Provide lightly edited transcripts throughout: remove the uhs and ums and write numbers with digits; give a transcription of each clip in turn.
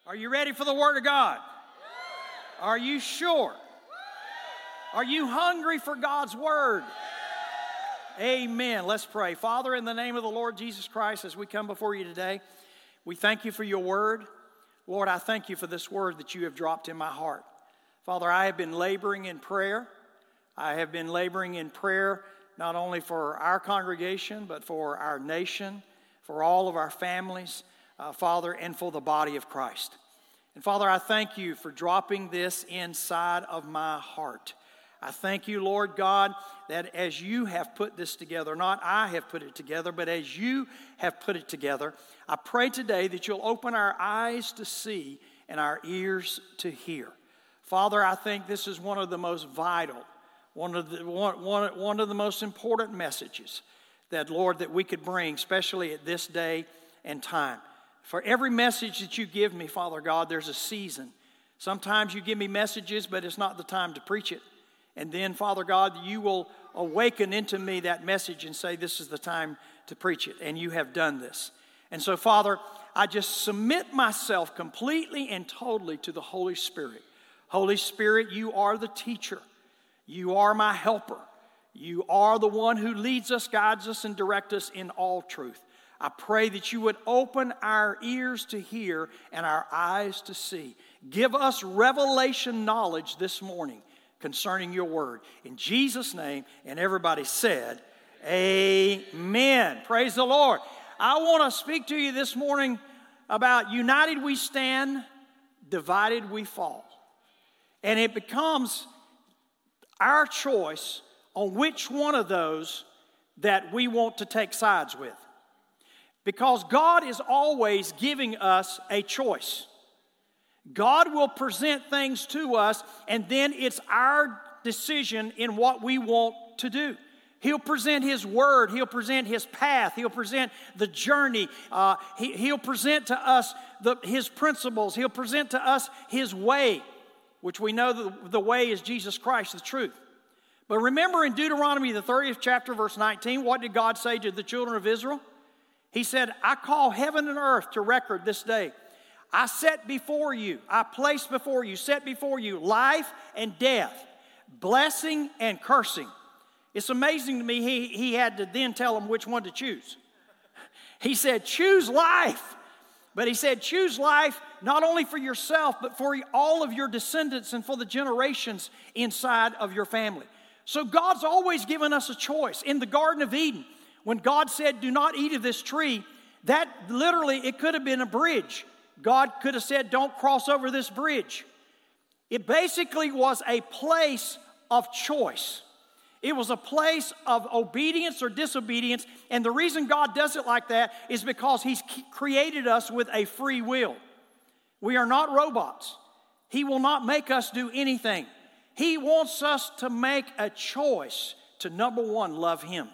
Are you ready for the Word of God? Are you sure? Are you hungry for God's Word? Amen. Let's pray. Father, in the name of the Lord Jesus Christ, as we come before you today, we thank you for your Word. Lord, I thank you for this Word that you have dropped in my heart. Father, I have been laboring in prayer. I have been laboring in prayer not only for our congregation, but for our nation, for all of our families, Father, and for the body of Christ. And Father, I thank you for dropping this inside of my heart. I thank you, Lord God, that as you have put this together, not I have put it together, but as you have put it together, I pray today that you'll open our eyes to see and our ears to hear. Father, I think this is one of the most vital, one of the most important messages that, Lord, that we could bring, especially at this day and time. For every message that you give me, Father God, there's a season. Sometimes you give me messages, but it's not the time to preach it. And then, Father God, you will awaken into me that message and say, this is the time to preach it. And you have done this. And so, Father, I just submit myself completely and totally to the Holy Spirit. Holy Spirit, you are the teacher. You are my helper. You are the one who leads us, guides us, and directs us in all truth. I pray that you would open our ears to hear and our eyes to see. Give us revelation knowledge this morning concerning your word. In Jesus' name, and everybody said, amen. Praise the Lord. I want to speak to you this morning about united we stand, divided we fall. And it becomes our choice on which one of those that we want to take sides with. Because God is always giving us a choice. God will present things to us, and then it's our decision in what we want to do. He'll present His Word. He'll present His path. He'll present the journey. He'll present to us His principles. He'll present to us His way, which we know the way is Jesus Christ, the truth. But remember in Deuteronomy, the 30th chapter, verse 19, what did God say to the children of Israel? He said, I call heaven and earth to record this day. I set before you, I place before you, set before you life and death, blessing and cursing. It's amazing to me he had to then tell them which one to choose. He said, choose life. But he said, choose life not only for yourself, but for all of your descendants and for the generations inside of your family. So God's always given us a choice. In the Garden of Eden, when God said, do not eat of this tree, that literally, it could have been a bridge. God could have said, don't cross over this bridge. It basically was a place of choice. It was a place of obedience or disobedience. And the reason God does it like that is because He's created us with a free will. We are not robots. He will not make us do anything. He wants us to make a choice to, number one, love Him.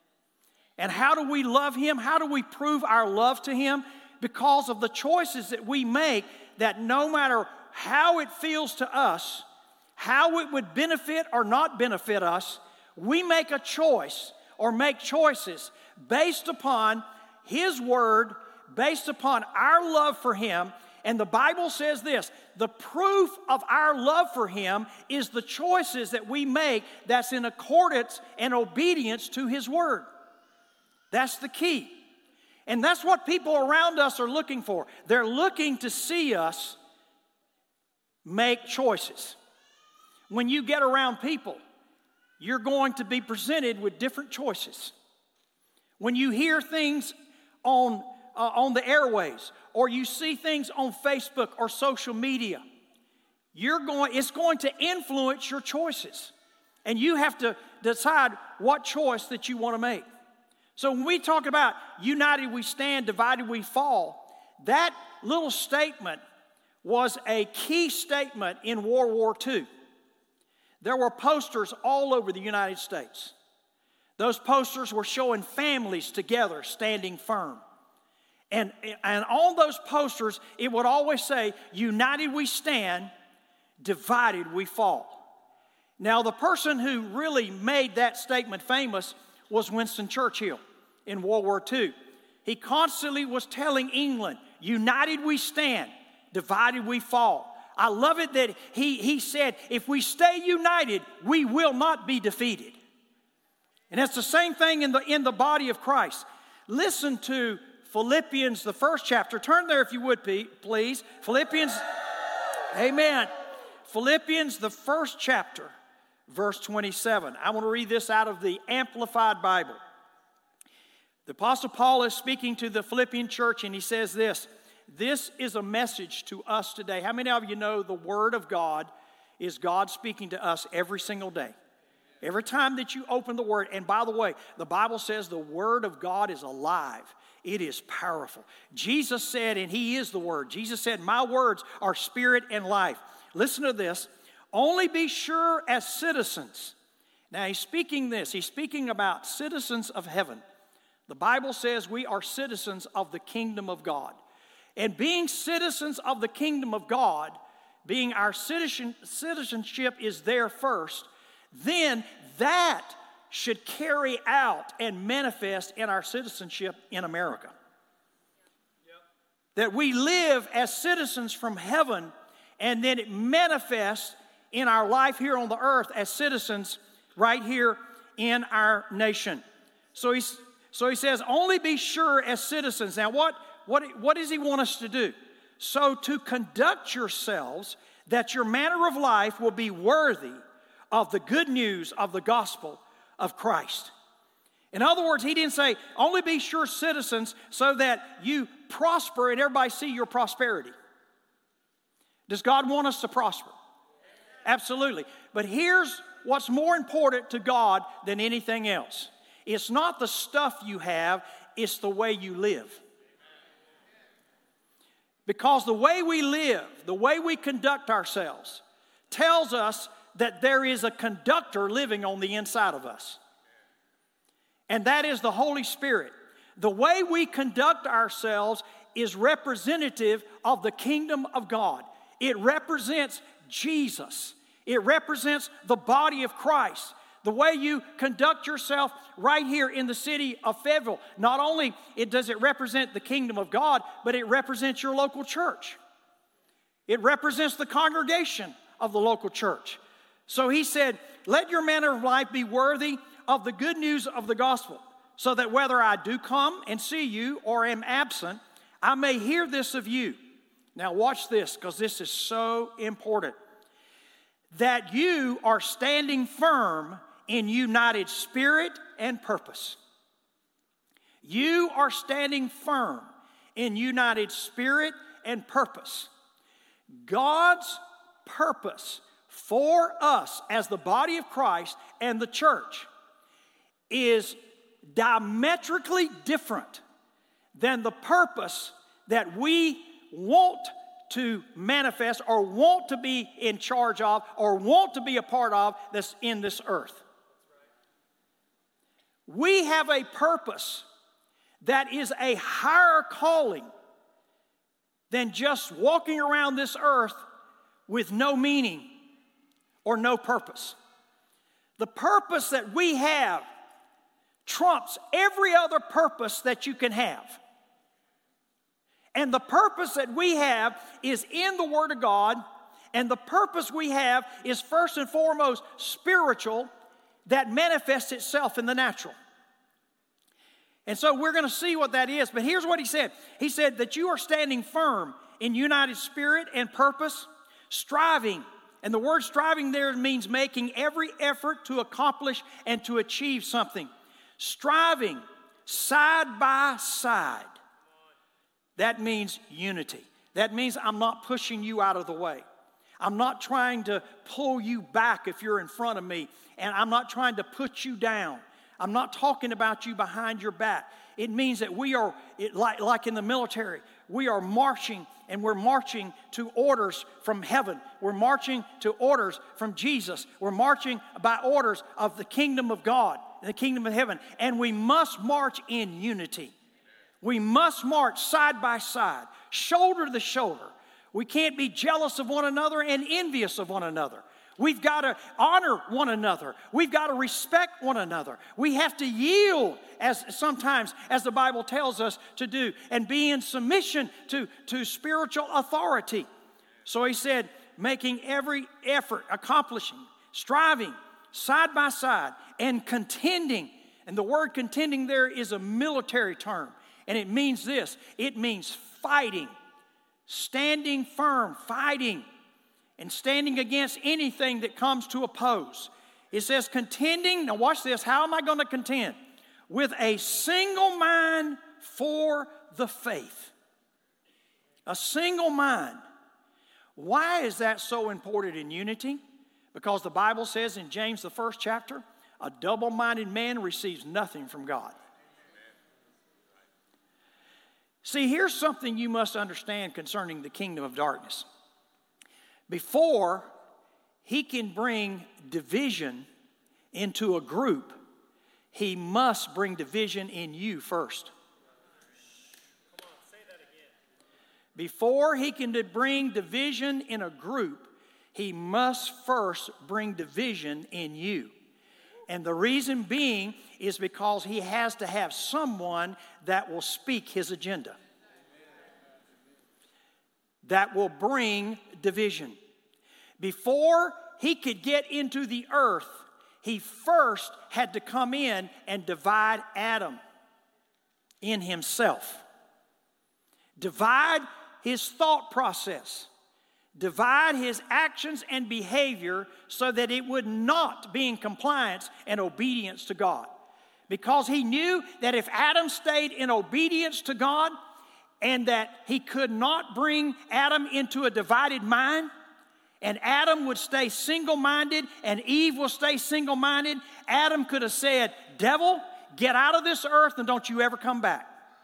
And how do we love Him? How do we prove our love to Him? Because of the choices that we make, that no matter how it feels to us, how it would benefit or not benefit us, we make a choice or make choices based upon His Word, based upon our love for Him. And the Bible says this, the proof of our love for Him is the choices that we make that's in accordance and obedience to His Word. That's the key. And that's what people around us are looking for. They're looking to see us make choices. When you get around people, you're going to be presented with different choices. When you hear things on the airways, or you see things on Facebook or social media, it's going to influence your choices. And you have to decide what choice that you want to make. So when we talk about united we stand, divided we fall, that little statement was a key statement in World War II. There were posters all over the United States. Those posters were showing families together standing firm. And on those posters, it would always say, united we stand, divided we fall. Now, the person who really made that statement famous was Winston Churchill in World War II. He constantly was telling England, united we stand, divided we fall. I love it that he said, if we stay united, we will not be defeated. And that's the same thing in the body of Christ. Listen to Philippians, the first chapter. Turn there if you would, please. Philippians, amen. Philippians, the first chapter, verse 27. I want to read this out of the Amplified Bible. The Apostle Paul is speaking to the Philippian church, and he says this. This is a message to us today. How many of you know the Word of God is God speaking to us every single day? Every time that you open the Word, and by the way, the Bible says the Word of God is alive. It is powerful. Jesus said, and He is the Word. Jesus said, my words are spirit and life. Listen to this. Only be sure as citizens. Now He's speaking about citizens of heaven. The Bible says we are citizens of the kingdom of God. And being citizens of the kingdom of God, being our citizenship is there first, then that should carry out and manifest in our citizenship in America. Yep. That we live as citizens from heaven, and then it manifests in our life here on the earth as citizens right here in our nation. So he says, only be sure as citizens. Now what does he want us to do? So to conduct yourselves that your manner of life will be worthy of the good news of the gospel of Christ. In other words, he didn't say, only be sure citizens so that you prosper and everybody see your prosperity. Does God want us to prosper? Absolutely. But here's what's more important to God than anything else. It's not the stuff you have, it's the way you live. Because the way we live, the way we conduct ourselves, tells us that there is a conductor living on the inside of us. And that is the Holy Spirit. The way we conduct ourselves is representative of the kingdom of God. It represents Jesus. It represents the body of Christ. The way you conduct yourself right here in the city of Fayetteville, not only does it represent the kingdom of God, but it represents your local church. It represents the congregation of the local church. So he said, let your manner of life be worthy of the good news of the gospel, so that whether I do come and see you or am absent, I may hear this of you. Now watch this, because this is so important. That you are standing firm in united spirit and purpose. You are standing firm in united spirit and purpose. God's purpose for us as the body of Christ and the church is diametrically different than the purpose that we want to manifest or want to be in charge of or want to be a part of that's in this earth. We have a purpose that is a higher calling than just walking around this earth with no meaning or no purpose. The purpose that we have trumps every other purpose that you can have. And the purpose that we have is in the Word of God, and the purpose we have is first and foremost spiritual, that manifests itself in the natural. And so we're going to see what that is, but here's what he said. He said that you are standing firm in united spirit and purpose, striving. And the word striving there means making every effort to accomplish and to achieve something. Striving side by side. That means unity. That means I'm not pushing you out of the way. I'm not trying to pull you back if you're in front of me, and I'm not trying to put you down. I'm not talking about you behind your back. It means that we are, like in the military, we are marching, and we're marching to orders from heaven. We're marching to orders from Jesus. We're marching by orders of the kingdom of God, the kingdom of heaven. And we must march in unity. We must march side by side, shoulder to shoulder. We can't be jealous of one another and envious of one another. We've got to honor one another. We've got to respect one another. We have to yield as sometimes, as the Bible tells us to do, and be in submission to spiritual authority. So he said, making every effort, accomplishing, striving, side by side, and contending. And the word contending there is a military term. And it means this. It means fighting, standing firm, fighting, and standing against anything that comes to oppose. It says contending. Now watch this. How am I going to contend? With a single mind for the faith. A single mind. Why is that so important in unity? Because the Bible says in James, the 1st chapter, a double-minded man receives nothing from God. See, here's something you must understand concerning the kingdom of darkness. Before he can bring division into a group, he must bring division in you first. Come on, say that again. Before he can bring division in a group, he must first bring division in you. And the reason being is because he has to have someone that will speak his agenda, that will bring division. Before he could get into the earth, he first had to come in and divide Adam in himself. Divide his thought process. Divide his actions and behavior so that it would not be in compliance and obedience to God. Because he knew that if Adam stayed in obedience to God and that he could not bring Adam into a divided mind, and Adam would stay single-minded and Eve will stay single-minded, Adam could have said, devil, get out of this earth and don't you ever come back.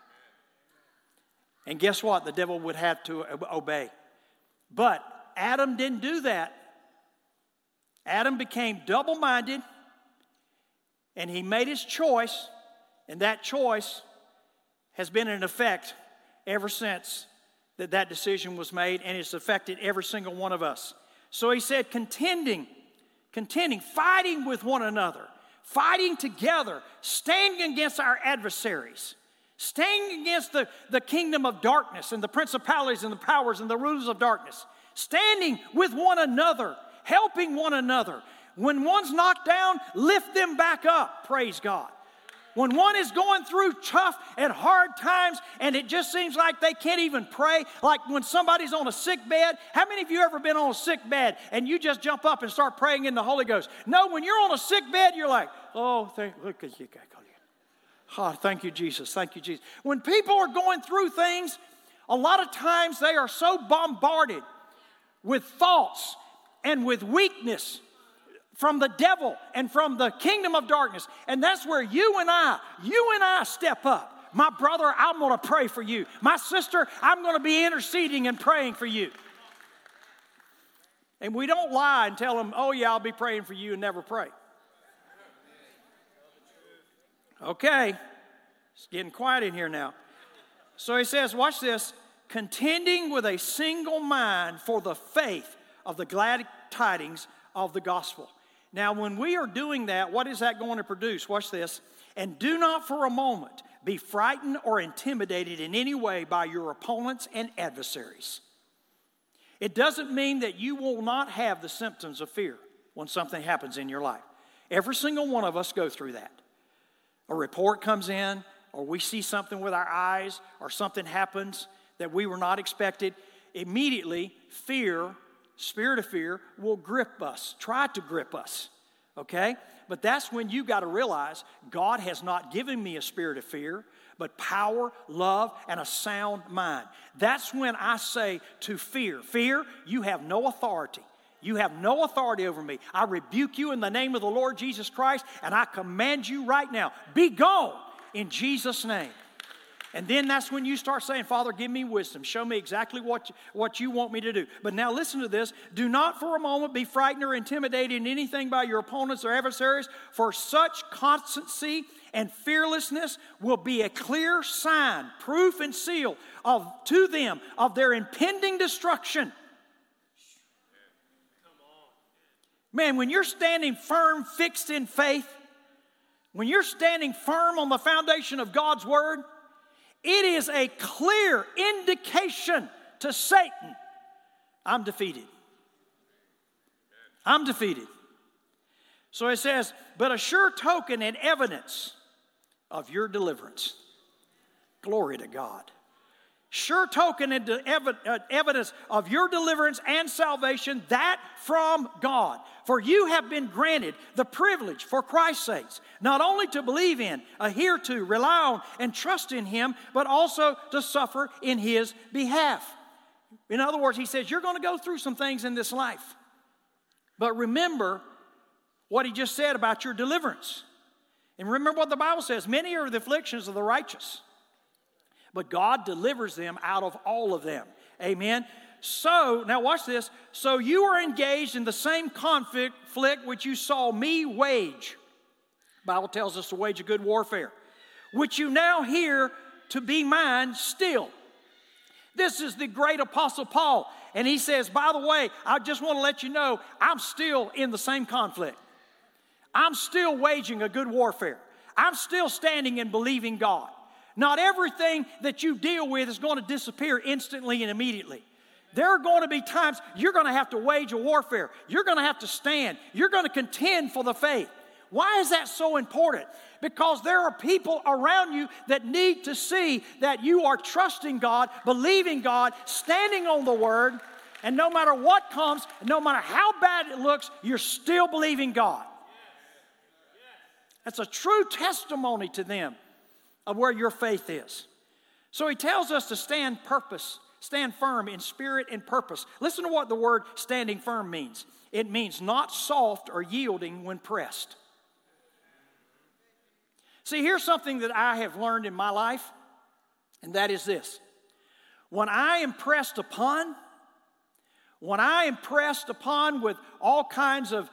And guess what? The devil would have to obey. But Adam didn't do that. Adam became double-minded, and he made his choice, and that choice has been in effect ever since that decision was made, and it's affected every single one of us. So he said contending, fighting with one another, fighting together, standing against our adversaries, standing against the kingdom of darkness and the principalities and the powers and the rulers of darkness, standing with one another, helping one another. When one's knocked down, lift them back up, praise God. When one is going through tough and hard times and it just seems like they can't even pray, like when somebody's on a sick bed. How many of you ever been on a sick bed and you just jump up and start praying in the Holy Ghost? No, when you're on a sick bed, you're like, oh, thank you, Jesus. Thank you, Jesus. When people are going through things, a lot of times they are so bombarded with thoughts and with weakness from the devil and from the kingdom of darkness. And that's where you and I step up. My brother, I'm going to pray for you. My sister, I'm going to be interceding and praying for you. And we don't lie and tell them, oh yeah, I'll be praying for you, and never pray. Okay, it's getting quiet in here now. So he says, watch this, contending with a single mind for the faith of the glad tidings of the gospel. Now, when we are doing that, what is that going to produce? Watch this. And do not for a moment be frightened or intimidated in any way by your opponents and adversaries. It doesn't mean that you will not have the symptoms of fear when something happens in your life. Every single one of us go through that. A report comes in, or we see something with our eyes, or something happens that we were not expected. Immediately, fear, spirit of fear, will grip us, try to grip us, okay? But that's when you got to realize God has not given me a spirit of fear, but power, love, and a sound mind. That's when I say to fear, you have no authority. You have no authority over me. I rebuke you in the name of the Lord Jesus Christ, and I command you right now, be gone in Jesus' name. And then that's when you start saying, Father, give me wisdom. Show me exactly what you want me to do. But now listen to this. Do not for a moment be frightened or intimidated in anything by your opponents or adversaries, for such constancy and fearlessness will be a clear sign, proof and seal to them of their impending destruction. Man, when you're standing firm, fixed in faith, when you're standing firm on the foundation of God's Word, it is a clear indication to Satan, I'm defeated. I'm defeated. So it says, but a sure token and evidence of your deliverance. Glory to God. Sure token and evidence of your deliverance and salvation, that from God. For you have been granted the privilege for Christ's sake, not only to believe in, adhere to, rely on, and trust in Him, but also to suffer in His behalf. In other words, He says, you're going to go through some things in this life. But remember what He just said about your deliverance. And remember what the Bible says, many are the afflictions of the righteous, but God delivers them out of all of them. Amen. So, now watch this. So you are engaged in the same conflict which you saw me wage. The Bible tells us to wage a good warfare, which you now hear to be mine still. This is the great Apostle Paul. And he says, by the way, I just want to let you know, I'm still in the same conflict. I'm still waging a good warfare. I'm still standing and believing God. Not everything that you deal with is going to disappear instantly and immediately. There are going to be times you're going to have to wage a warfare. You're going to have to stand. You're going to contend for the faith. Why is that so important? Because there are people around you that need to see that you are trusting God, believing God, standing on the Word, and no matter what comes, no matter how bad it looks, you're still believing God. That's a true testimony to them of where your faith is. So he tells us to stand firm in spirit and purpose. Listen to what the word standing firm means. It means not soft or yielding when pressed. See, here's something that I have learned in my life, and that is this. When I am pressed upon with all kinds of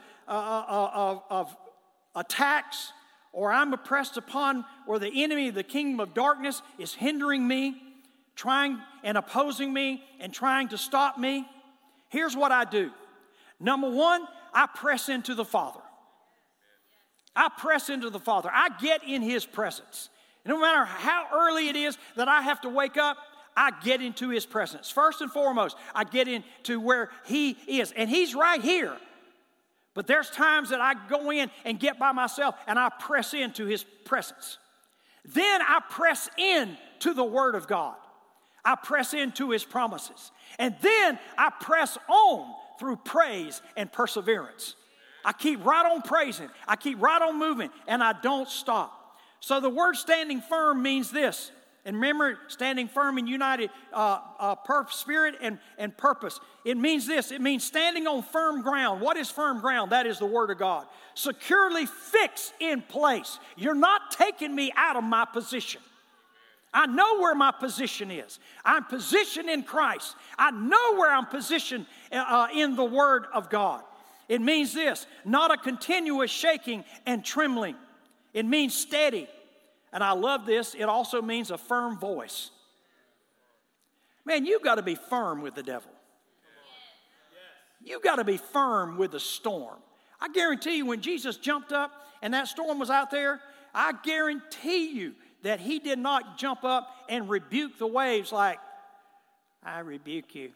attacks, or I'm oppressed upon where the enemy of the kingdom of darkness is hindering me, trying and opposing me and trying to stop me, here's what I do. Number one, I press into the Father. I press into the Father. I get in His presence. And no matter how early it is that I have to wake up, I get into His presence. First and foremost, I get into where He is. And He's right here. But there's times that I go in and get by myself and I press into His presence. Then I press in to the Word of God. I press into His promises. And then I press on through praise and perseverance. I keep right on praising. I keep right on moving, and I don't stop. So the word standing firm means this. And remember, standing firm in united spirit and purpose. It means this. It means standing on firm ground. What is firm ground? That is the Word of God. Securely fixed in place. You're not taking me out of my position. I know where my position is. I'm positioned in Christ. I know where I'm positioned in the Word of God. It means this, not a continuous shaking and trembling. It means steady. And I love this. It also means a firm voice. Man, you've got to be firm with the devil. You've got to be firm with the storm. I guarantee you when Jesus jumped up and that storm was out there, I guarantee you that He did not jump up and rebuke the waves like, I rebuke you.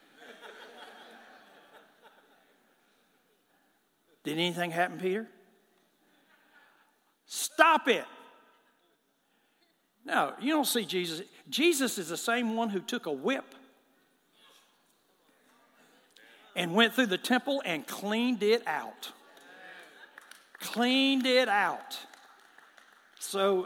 Did anything happen, Peter? Stop it. No, you don't see Jesus. Jesus is the same one who took a whip and went through the temple and cleaned it out. Cleaned it out. So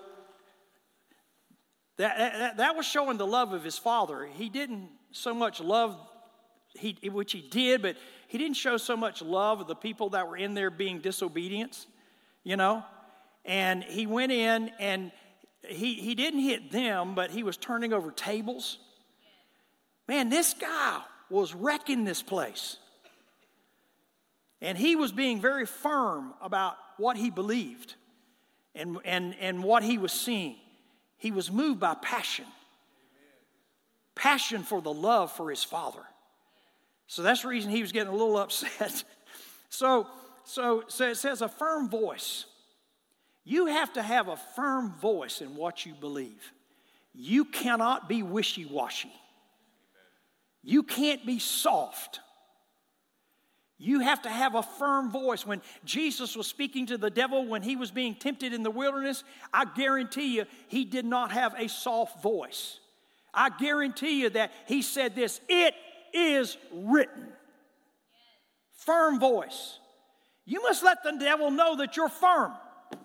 that was showing the love of His Father. He didn't so much love, which He did, but He didn't show so much love of the people that were in there being disobedient, you know. And He went in and He didn't hit them, but He was turning over tables. Man, this guy was wrecking this place. And He was being very firm about what He believed and what He was seeing. He was moved by passion. Passion for the love for His Father. So that's the reason He was getting a little upset. So so it says a firm voice. You have to have a firm voice in what you believe. You cannot be wishy-washy. You can't be soft. You have to have a firm voice. When Jesus was speaking to the devil when he was being tempted in the wilderness, I guarantee you he did not have a soft voice. I guarantee you that he said this, "It is written." Firm voice. You must let the devil know that you're firm.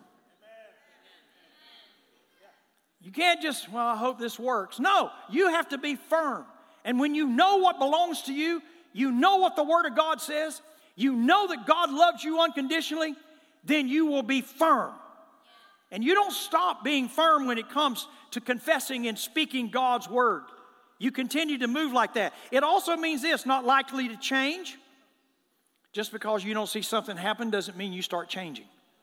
You can't just, well, I hope this works. No, you have to be firm. And when you know what belongs to you, you know what the Word of God says, you know that God loves you unconditionally, then you will be firm. And you don't stop being firm when it comes to confessing and speaking God's Word. You continue to move like that. It also means this, not likely to change. Just because you don't see something happen doesn't mean you start changing.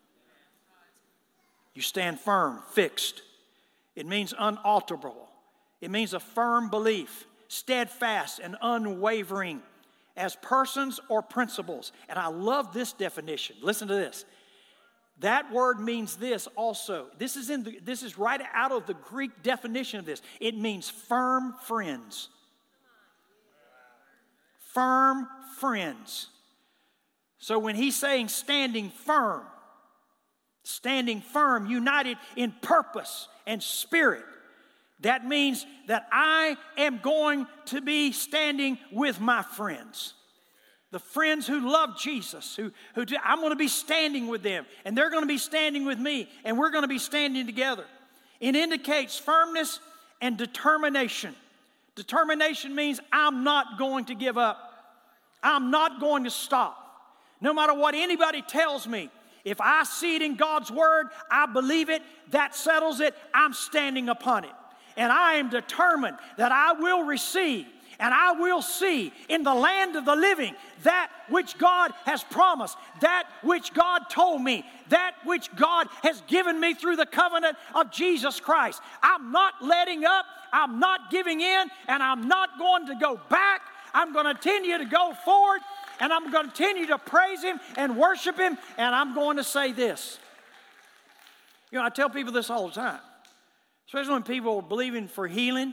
You stand firm, fixed. It means unalterable. It means a firm belief, steadfast and unwavering as persons or principles. And I love this definition. Listen to this. That word means this also. This is right out of the Greek definition of this. It means firm friends. Firm friends. So when he's saying standing firm, united in purpose and spirit, that means that I am going to be standing with my friends. The friends who love Jesus, I'm going to be standing with them, and they're going to be standing with me, and we're going to be standing together. It indicates firmness and determination. Determination means I'm not going to give up. I'm not going to stop. No matter what anybody tells me, if I see it in God's Word, I believe it, that settles it, I'm standing upon it. And I am determined that I will receive and I will see in the land of the living that which God has promised, that which God told me, that which God has given me through the covenant of Jesus Christ. I'm not letting up, I'm not giving in, and I'm not going to go back. I'm going to continue to go forward, and I'm going to continue to praise Him and worship Him, and I'm going to say this. You know, I tell people this all the time, especially when people are believing for healing,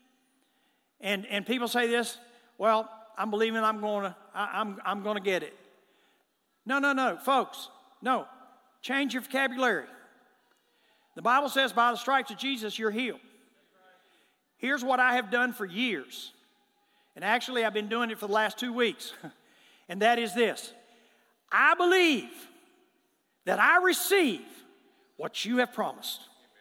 and people say this, well, I'm believing I'm going to get it. No, folks, no. Change your vocabulary. The Bible says by the stripes of Jesus, you're healed. Here's what I have done for years. And actually, I've been doing it for the last 2 weeks. And that is this. I believe that I receive what you have promised.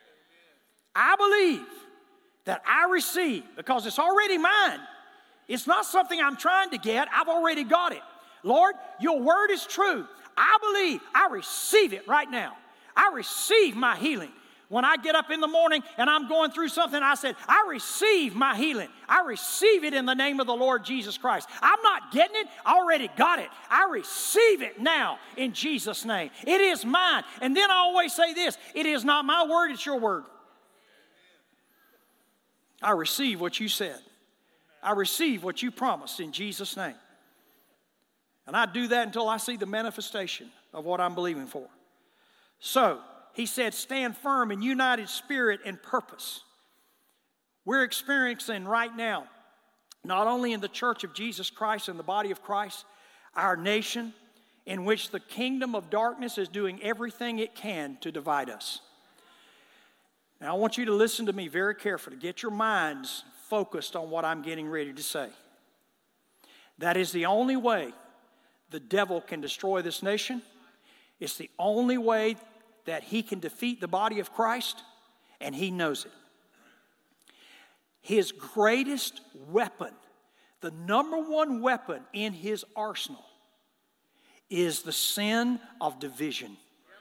I believe that I receive because it's already mine. It's not something I'm trying to get. I've already got it. Lord, your word is true. I believe. I receive it right now. I receive my healing. When I get up in the morning and I'm going through something, I said, I receive my healing. I receive it in the name of the Lord Jesus Christ. I'm not getting it. I already got it. I receive it now in Jesus' name. It is mine. And then I always say this, it is not my word, it's your word. I receive what you said. I receive what you promised in Jesus' name. And I do that until I see the manifestation of what I'm believing for. So, he said, stand firm in united spirit and purpose. We're experiencing right now, not only in the church of Jesus Christ and the body of Christ, our nation, in which the kingdom of darkness is doing everything it can to divide us. Now, I want you to listen to me very carefully. Get your minds focused on what I'm getting ready to say. That is the only way the devil can destroy this nation. It's the only way that he can defeat the body of Christ, and he knows it. His greatest weapon, the number one weapon in his arsenal, is the sin of division.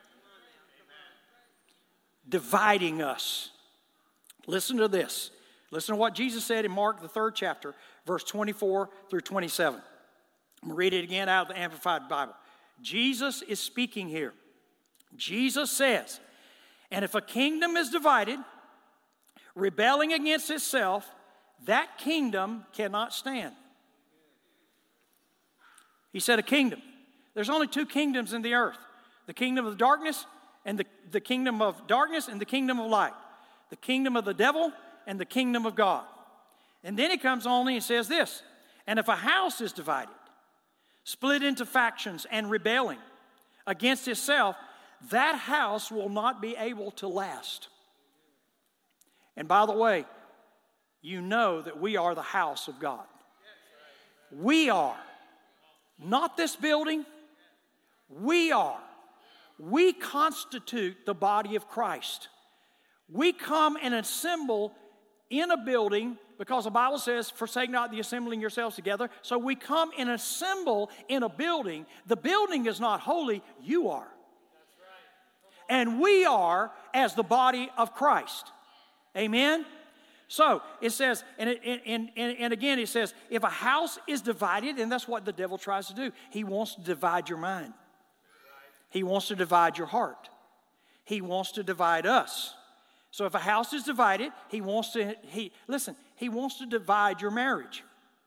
Dividing us. Listen to this. Listen to what Jesus said in Mark, the 3rd chapter, verse 24 through 27. I'm going to read it again out of the Amplified Bible. Jesus is speaking here. Jesus says, and if a kingdom is divided, rebelling against itself, that kingdom cannot stand. He said a kingdom. There's only two kingdoms in the earth. The kingdom of darkness and the kingdom of darkness and the kingdom of light. The kingdom of the devil and the kingdom of God. And then he comes on and he says this, and if a house is divided, split into factions and rebelling against itself, that house will not be able to last. And by the way, you know that we are the house of God. We are. Not this building. We are. We constitute the body of Christ. We come and assemble in a building because the Bible says, forsake not the assembling yourselves together. So we come and assemble in a building. The building is not holy, you are. And we are as the body of Christ. Amen? So it says, and again it says, if a house is divided, and that's what the devil tries to do. He wants to divide your mind. He wants to divide your heart. He wants to divide us. So if a house is divided, he wants to divide your marriage.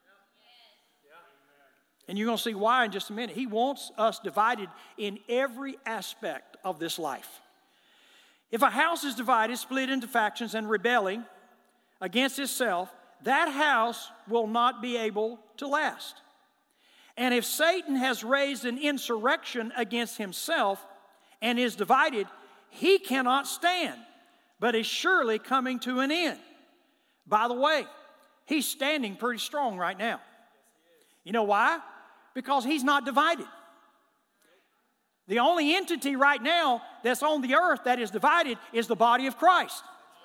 And you're going to see why in just a minute. He wants us divided in every aspect of this life. If a house is divided, split into factions and rebelling against itself, that house will not be able to last. And if Satan has raised an insurrection against himself and is divided, he cannot stand, but is surely coming to an end. By the way, he's standing pretty strong right now. You know why? Because he's not divided. The only entity right now that's on the earth that is divided is the body of Christ.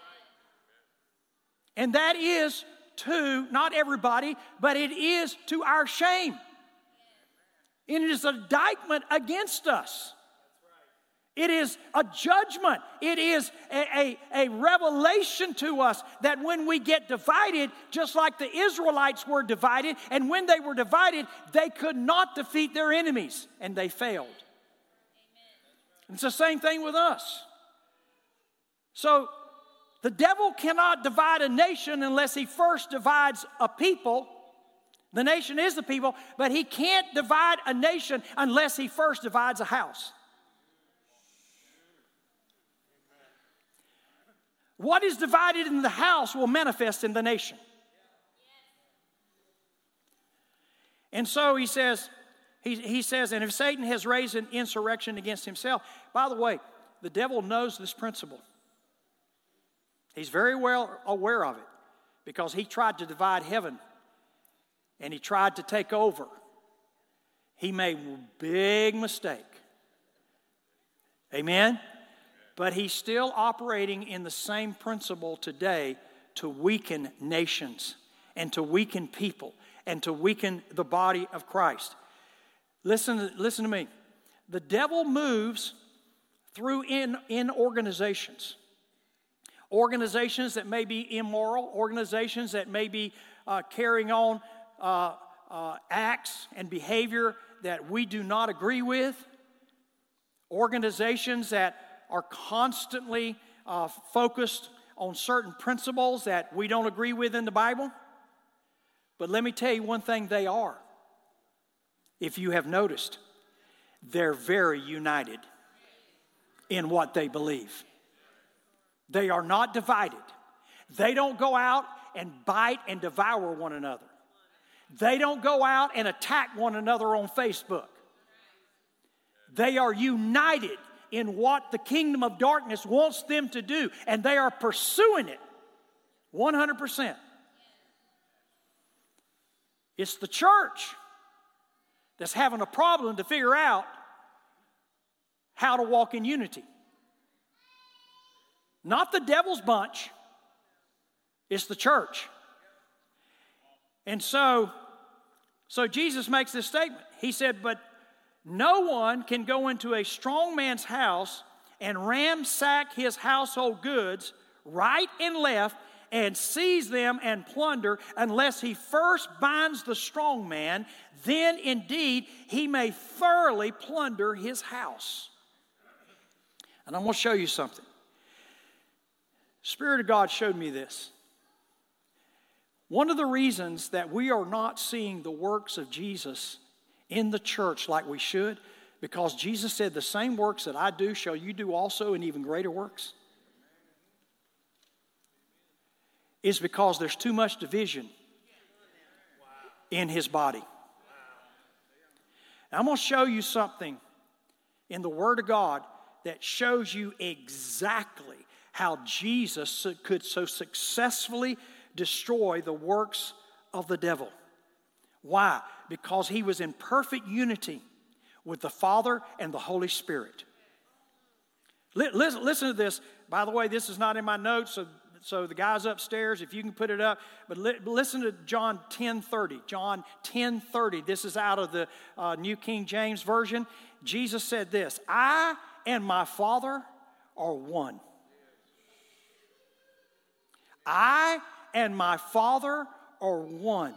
And that is to, not everybody, but it is to our shame. And it is an indictment against us. It is a judgment. It is a revelation to us that when we get divided, just like the Israelites were divided, and when they were divided, they could not defeat their enemies, and they failed. Amen. It's the same thing with us. So the devil cannot divide a nation unless he first divides a people. The nation is the people, but he can't divide a nation unless he first divides a house. What is divided in the house will manifest in the nation. And so he says, and if Satan has raised an insurrection against himself, by the way, the devil knows this principle. He's very well aware of it because he tried to divide heaven and he tried to take over. He made a big mistake. Amen? But he's still operating in the same principle today to weaken nations and to weaken people and to weaken the body of Christ. Listen to me. The devil moves through in organizations. Organizations that may be immoral, organizations that may be carrying on acts and behavior that we do not agree with, organizations that are constantly focused on certain principles that we don't agree with in the Bible. But let me tell you one thing they are. If you have noticed, they're very united in what they believe. They are not divided. They don't go out and bite and devour one another. They don't go out and attack one another on Facebook. They are united in what the kingdom of darkness wants them to do, and they are pursuing it 100%. It's the church that's having a problem to figure out how to walk in unity. Not the devil's bunch, it's the church. And so Jesus makes this statement. He said, but no one can go into a strong man's house and ransack his household goods right and left and seize them and plunder unless he first binds the strong man. Then indeed he may thoroughly plunder his house. And I'm going to show you something. Spirit of God showed me this. One of the reasons that we are not seeing the works of Jesus in the church like we should, because Jesus said, the same works that I do shall you do also, and even greater works, is because there's too much division in His body. Now, I'm going to show you something in the Word of God that shows you exactly how Jesus could so successfully destroy the works of the devil. Why? Because He was in perfect unity with the Father and the Holy Spirit. Listen to this. By the way, this is not in my notes, so the guys upstairs, if you can put it up. But listen to John 10:30. John 10:30. This is out of the New King James Version. Jesus said this, I and my Father are one. I and my Father are one.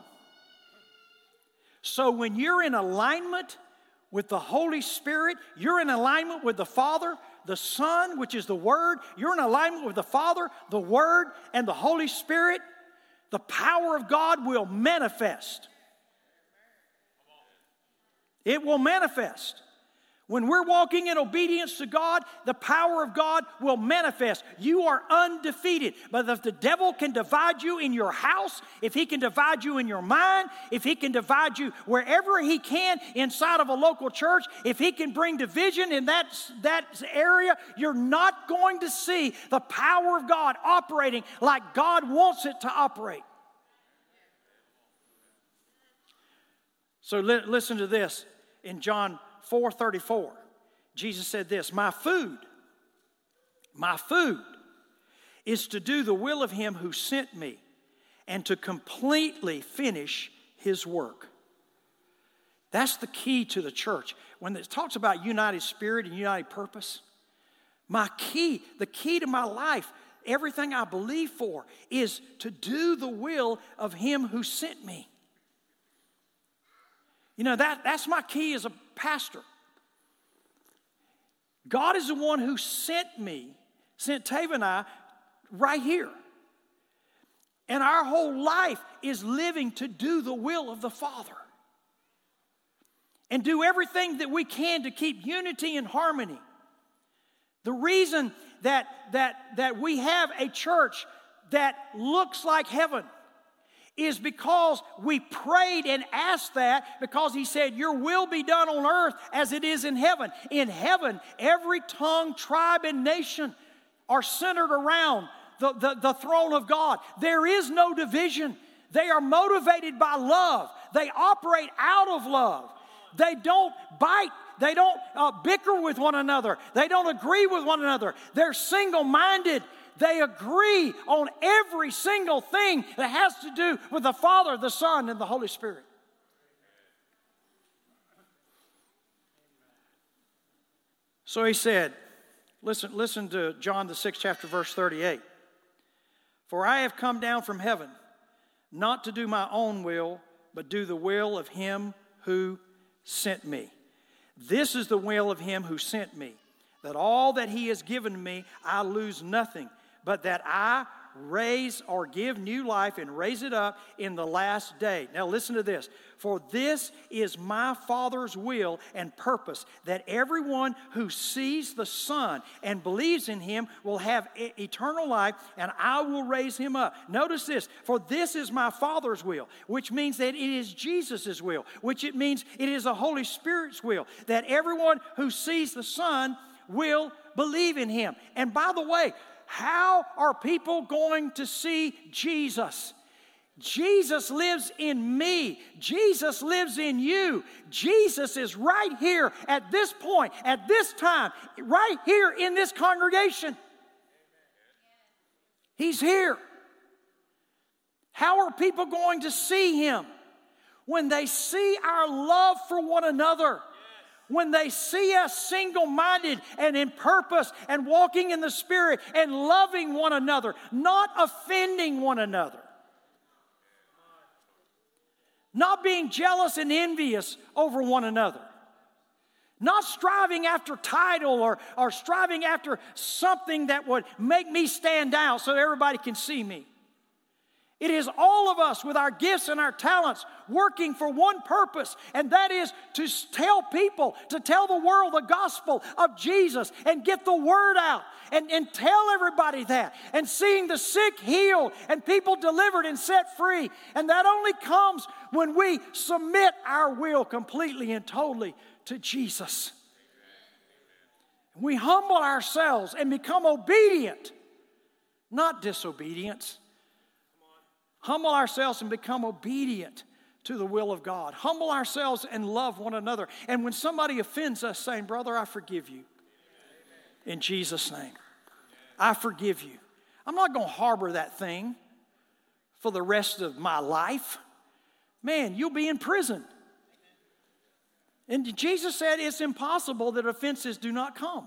So when you're in alignment with the Holy Spirit, you're in alignment with the Father, the Son, which is the Word. You're in alignment with the Father, the Word, and the Holy Spirit. The power of God will manifest. It will manifest. When we're walking in obedience to God, the power of God will manifest. You are undefeated. But if the devil can divide you in your house, if he can divide you in your mind, if he can divide you wherever he can inside of a local church, if he can bring division in that area, you're not going to see the power of God operating like God wants it to operate. So listen to this. In John 4:34, Jesus said this, my food is to do the will of Him who sent me and to completely finish His work. That's the key to the church. When it talks about united spirit and united purpose, the key to my life, everything I believe for, is to do the will of Him who sent me. You know, that's my key as a pastor. God is the one who sent Tava and I right here. And our whole life is living to do the will of the Father. And do everything that we can to keep unity and harmony. The reason that we have a church that looks like heaven is because we prayed and asked that, because He said, your will be done on earth as it is in heaven. In heaven, every tongue, tribe, and nation are centered around the throne of God. There is no division. They are motivated by love. They operate out of love. They don't bite. They don't bicker with one another. They don't agree with one another. They're single-minded. They agree on every single thing that has to do with the Father, the Son, and the Holy Spirit. So He said, listen to John the 6th chapter, verse 38. For I have come down from heaven, not to do my own will, but do the will of Him who sent me. This is the will of Him who sent me, that all that He has given me I lose nothing, but that I raise or give new life and raise it up in the last day. Now listen to this. For this is my Father's will and purpose, that everyone who sees the Son and believes in Him will have eternal life, and I will raise him up. Notice this. For this is my Father's will, which means that it is Jesus' will, which it means it is the Holy Spirit's will, that everyone who sees the Son will believe in Him. And by the way, how are people going to see Jesus? Jesus lives in me. Jesus lives in you. Jesus is right here at this point, at this time, right here in this congregation. He's here. How are people going to see Him? When they see our love for one another. When they see us single-minded and in purpose and walking in the Spirit and loving one another, not offending one another. Not being jealous and envious over one another. Not striving after title or striving after something that would make me stand out so everybody can see me. It is all of us with our gifts and our talents working for one purpose, and that is to tell people, to tell the world the gospel of Jesus and get the word out and tell everybody that, and seeing the sick healed and people delivered and set free. And that only comes when we submit our will completely and totally to Jesus. We humble ourselves and become obedient, not disobedience. Humble ourselves and become obedient to the will of God. Humble ourselves and love one another. And when somebody offends us, saying, brother, I forgive you. In Jesus' name. I forgive you. I'm not going to harbor that thing for the rest of my life. Man, you'll be in prison. And Jesus said it's impossible that offenses do not come.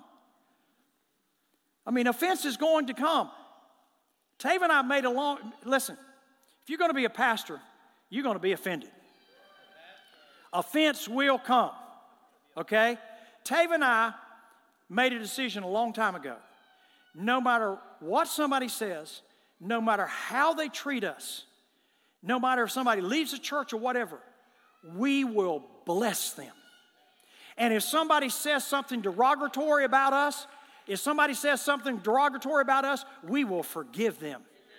I mean, offense is going to come. Tava and I made a long, listen, if you're going to be a pastor, you're going to be offended. Offense will come, okay? Tava and I made a decision a long time ago. No matter what somebody says, no matter how they treat us, no matter if somebody leaves the church or whatever, we will bless them. And if somebody says something derogatory about us, we will forgive them.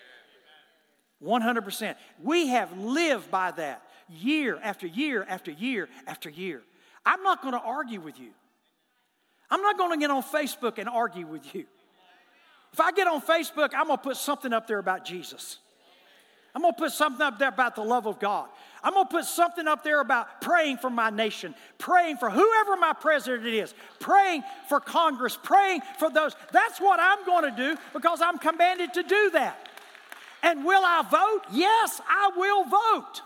100%. We have lived by that year after year after year after year. I'm not going to argue with you. I'm not going to get on Facebook and argue with you. If I get on Facebook, I'm going to put something up there about Jesus. I'm going to put something up there about the love of God. I'm going to put something up there about praying for my nation, praying for whoever my president is, praying for Congress, praying for those. That's what I'm going to do because I'm commanded to do that. And will I vote? Yes, I will vote.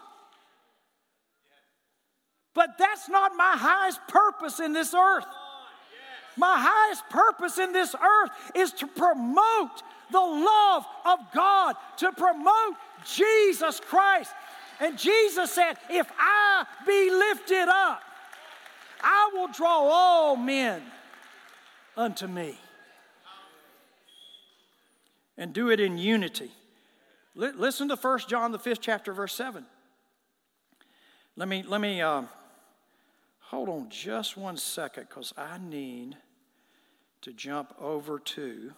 But that's not my highest purpose in this earth. My highest purpose in this earth is to promote the love of God, to promote Jesus Christ. And Jesus said, if I be lifted up, I will draw all men unto me. And do it in unity. Listen to 1 John, the 5th chapter, verse 7. Let me hold on just one second because I need to jump over to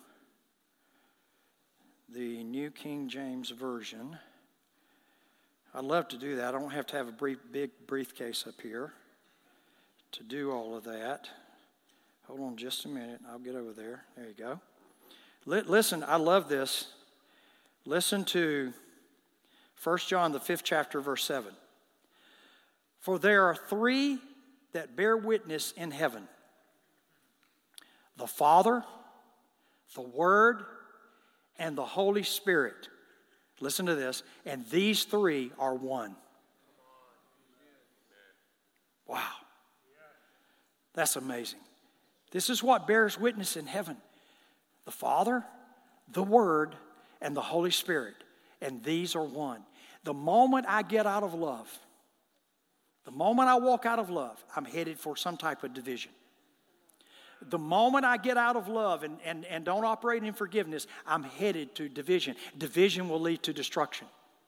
the New King James Version. I'd love to do that. I don't have to have a big briefcase up here to do all of that. Hold on just a minute. I'll get over there. There you go. Listen, I love this. Listen to 1 John, the 5th chapter, verse 7. For there are three that bear witness in heaven: the Father, the Word, and the Holy Spirit. Listen to this. And these three are one. Wow. That's amazing. This is what bears witness in heaven: the Father, the Word, and the Holy Spirit. And these are one. The moment I get out of love, the moment I walk out of love, I'm headed for some type of division. The moment I get out of love and don't operate in forgiveness, I'm headed to division. Division will lead to destruction.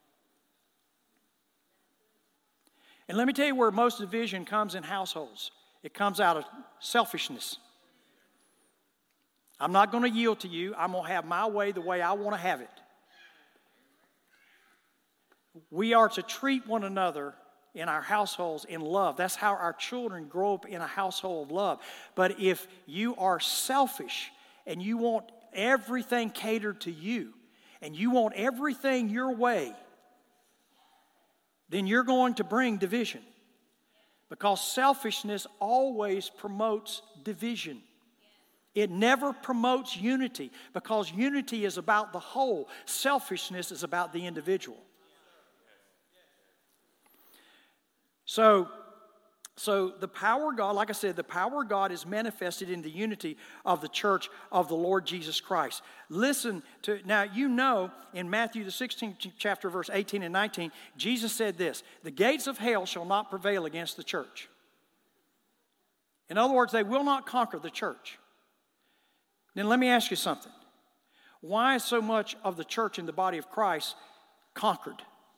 And let me tell you where most division comes in households. It comes out of selfishness. I'm not going to yield to you. I'm going to have my way the way I want to have it. We are to treat one another in our households in love. That's how our children grow up in a household of love. But if you are selfish and you want everything catered to you and you want everything your way, then you're going to bring division. Because selfishness always promotes division. It never promotes unity, because unity is about the whole. Selfishness is about the individual. So the power of God, like I said, the power of God is manifested in the unity of the church of the Lord Jesus Christ. Listen to, now you know in Matthew the 16th chapter, verse 18 and 19, Jesus said this: the gates of hell shall not prevail against the church. In other words, they will not conquer the church. Then let me ask you something. Why is so much of the church in the body of Christ conquered.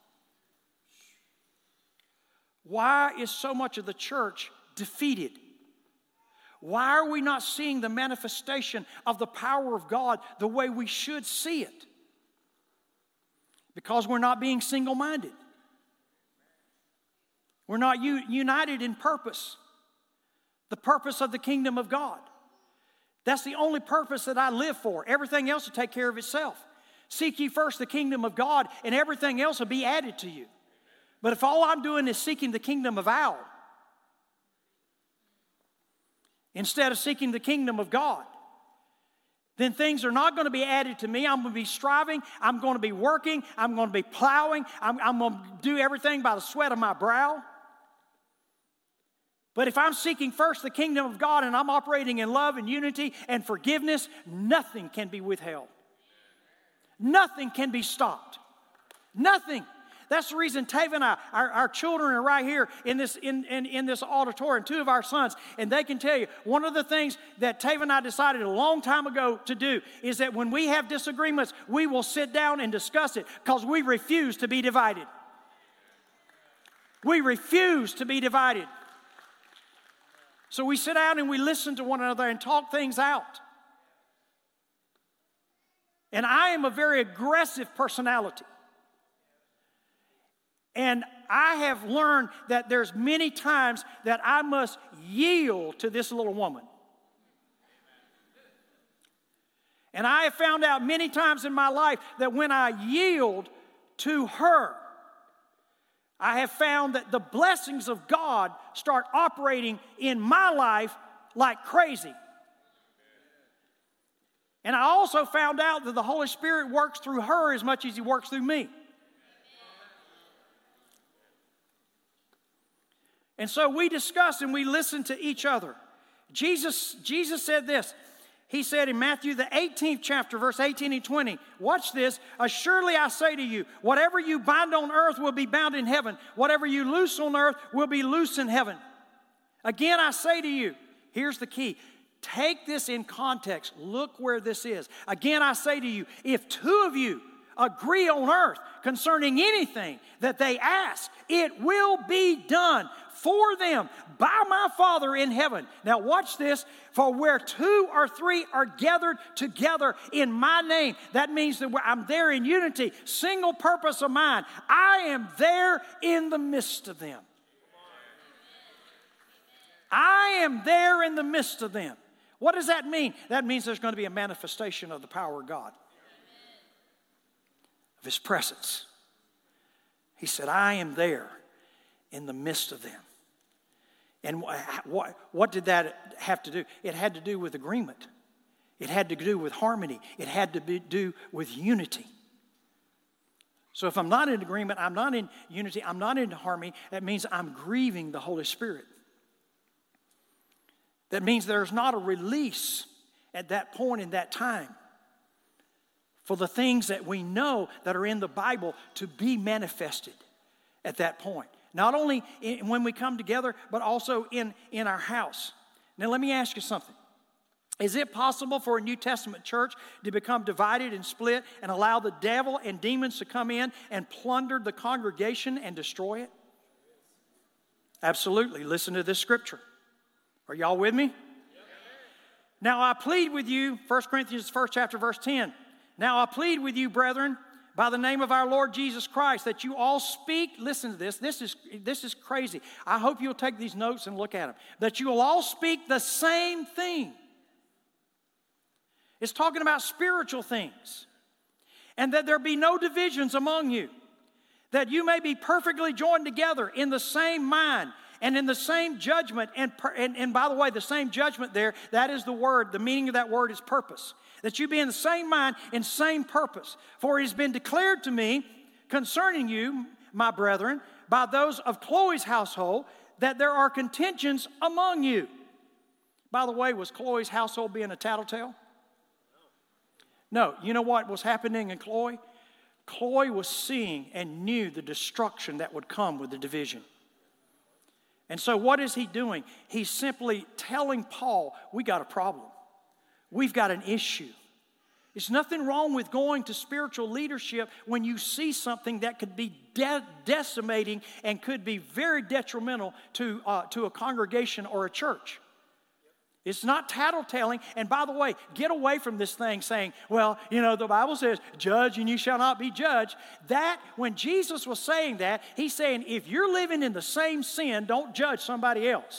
Why is so much of the church defeated? Why are we not seeing the manifestation of the power of God the way we should see it? Because we're not being single-minded. We're not united in purpose. The purpose of the kingdom of God. That's the only purpose that I live for. Everything else will take care of itself. Seek ye first the kingdom of God, and everything else will be added to you. But if all I'm doing is seeking the kingdom of Al, instead of seeking the kingdom of God, then things are not going to be added to me. I'm going to be striving. I'm going to be working. I'm going to be plowing. I'm going to do everything by the sweat of my brow. But if I'm seeking first the kingdom of God and I'm operating in love and unity and forgiveness, nothing can be withheld. Nothing can be stopped. Nothing. That's the reason Tava and I, our children are right here in this auditorium, two of our sons, and they can tell you one of the things that Tava and I decided a long time ago to do is that when we have disagreements, we will sit down and discuss it because we refuse to be divided. We refuse to be divided. So we sit down and we listen to one another and talk things out. And I am a very aggressive personality. And I have learned that there's many times that I must yield to this little woman. And I have found out many times in my life that when I yield to her, I have found that the blessings of God start operating in my life like crazy. And I also found out that the Holy Spirit works through her as much as He works through me. And so we discuss and we listen to each other. Jesus said this. He said in Matthew, the 18th chapter, verse 18 and 20, watch this. Surely I say to you, whatever you bind on earth will be bound in heaven. Whatever you loose on earth will be loose in heaven. Again, I say to you, here's the key. Take this in context. Look where this is. Again, I say to you, if two of you agree on earth concerning anything that they ask, it will be done for them by my Father in heaven. Now watch this. For where two or three are gathered together in my name, that means that I'm there in unity, single purpose of mine. I am there in the midst of them. I am there in the midst of them. What does that mean? That means there's going to be a manifestation of the power of God, of His presence. He said, I am there in the midst of them. And what did that have to do? It had to do with agreement. It had to do with harmony. It had to do with unity. So if I'm not in agreement, I'm not in unity, I'm not in harmony, that means I'm grieving the Holy Spirit. That means there's not a release at that point in that time for the things that we know that are in the Bible to be manifested at that point. Not only when we come together, but also in our house. Now let me ask you something. Is it possible for a New Testament church to become divided and split and allow the devil and demons to come in and plunder the congregation and destroy it? Absolutely. Listen to this scripture. Are y'all with me? Yep. Now I plead with you, 1 Corinthians 1st chapter verse 10. Now I plead with you, brethren, by the name of our Lord Jesus Christ, that you all speak, listen to this, this is crazy. I hope you'll take these notes and look at them. That you will all speak the same thing. It's talking about spiritual things. And that there be no divisions among you. That you may be perfectly joined together in the same mind and in the same judgment. And by the way, the same judgment there, that is the word, the meaning of that word is purpose. That you be in the same mind and same purpose. For it has been declared to me concerning you, my brethren, by those of Chloe's household, that there are contentions among you. By the way, was Chloe's household being a tattletale? No. You know what was happening in Chloe? Chloe was seeing and knew the destruction that would come with the division. And so what is he doing? He's simply telling Paul, we got a problem. We've got an issue. There's nothing wrong with going to spiritual leadership when you see something that could be decimating and could be very detrimental to a congregation or a church. It's not tattletelling. And by the way, get away from this thing saying, well, the Bible says, judge and you shall not be judged. That, when Jesus was saying that, he's saying, if you're living in the same sin, don't judge somebody else.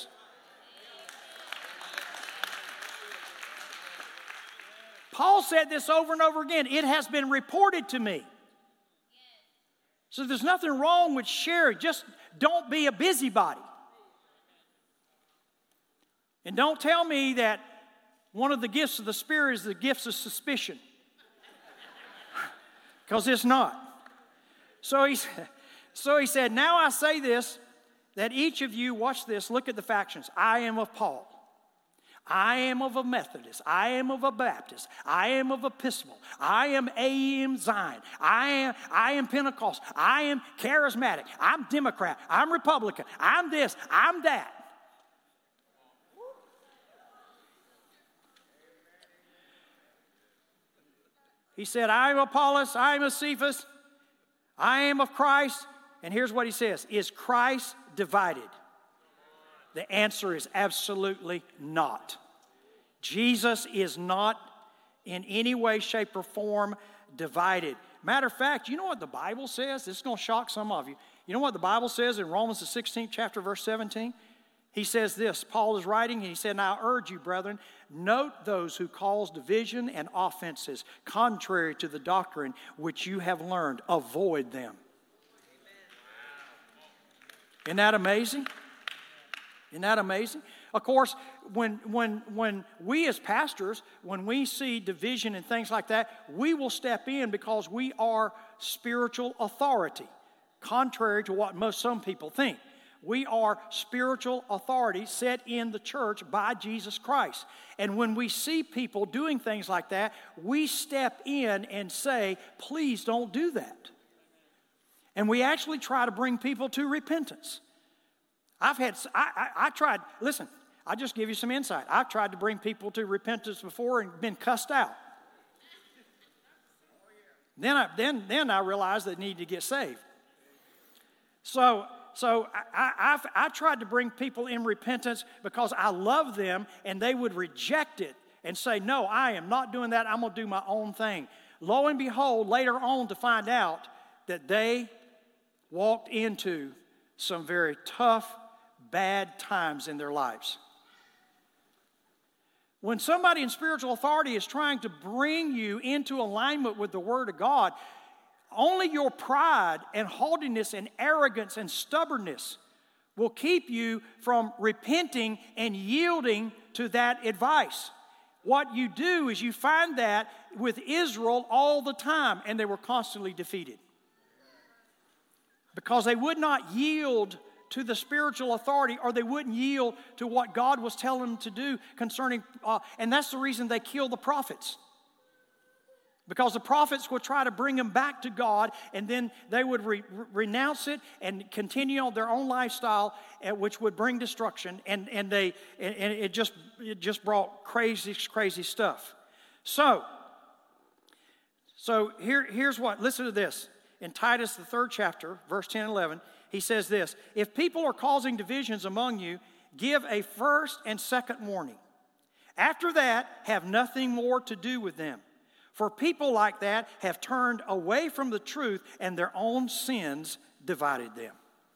Paul said this over and over again. It has been reported to me. So there's nothing wrong with sharing. Just don't be a busybody. And don't tell me that one of the gifts of the Spirit is the gifts of suspicion. Because it's not. So he said, now I say this, that each of you, watch this, look at the factions. I am of Paul. I am of a Methodist. I am of a Baptist. I am of Episcopal. I am A.M. Zion. I am Pentecost. I am charismatic. I'm Democrat. I'm Republican. I'm this. I'm that. He said, I am Apollos. I am Cephas. I am of Christ. And here's what he says. Is Christ divided? The answer is absolutely not. Jesus is not in any way, shape, or form divided. Matter of fact, you know what the Bible says? This is going to shock some of you. You know what the Bible says in Romans the 16th chapter, verse 17? He says this, Paul is writing, and he said, now I urge you, brethren, note those who cause division and offenses contrary to the doctrine which you have learned. Avoid them. Isn't that amazing? Isn't that amazing? Of course, when we as pastors, when we see division and things like that, we will step in because we are spiritual authority, contrary to what some people think. We are spiritual authority set in the church by Jesus Christ. And when we see people doing things like that, we step in and say, please don't do that. And we actually try to bring people to repentance. I tried, listen, I'll just give you some insight. I've tried to bring people to repentance before and been cussed out. Then I realized they need to get saved. So I tried to bring people in repentance because I love them, and they would reject it and say, no, I am not doing that. I'm going to do my own thing. Lo and behold, later on to find out that they walked into some very tough, bad times in their lives. When somebody in spiritual authority is trying to bring you into alignment with the Word of God, only your pride and haughtiness and arrogance and stubbornness will keep you from repenting and yielding to that advice. What you do is you find that with Israel all the time, and they were constantly defeated. Because they would not yield to the spiritual authority, or they wouldn't yield to what God was telling them to do concerning, and that's the reason they killed the prophets. Because the prophets would try to bring them back to God, and then they would renounce it and continue on their own lifestyle, which would bring destruction. And it just brought crazy stuff. So here's what. Listen to this. In Titus, the 3rd chapter, verse 10 and 11, he says this: if people are causing divisions among you, give a first and second warning. After that, have nothing more to do with them. For people like that have turned away from the truth, and their own sins divided them.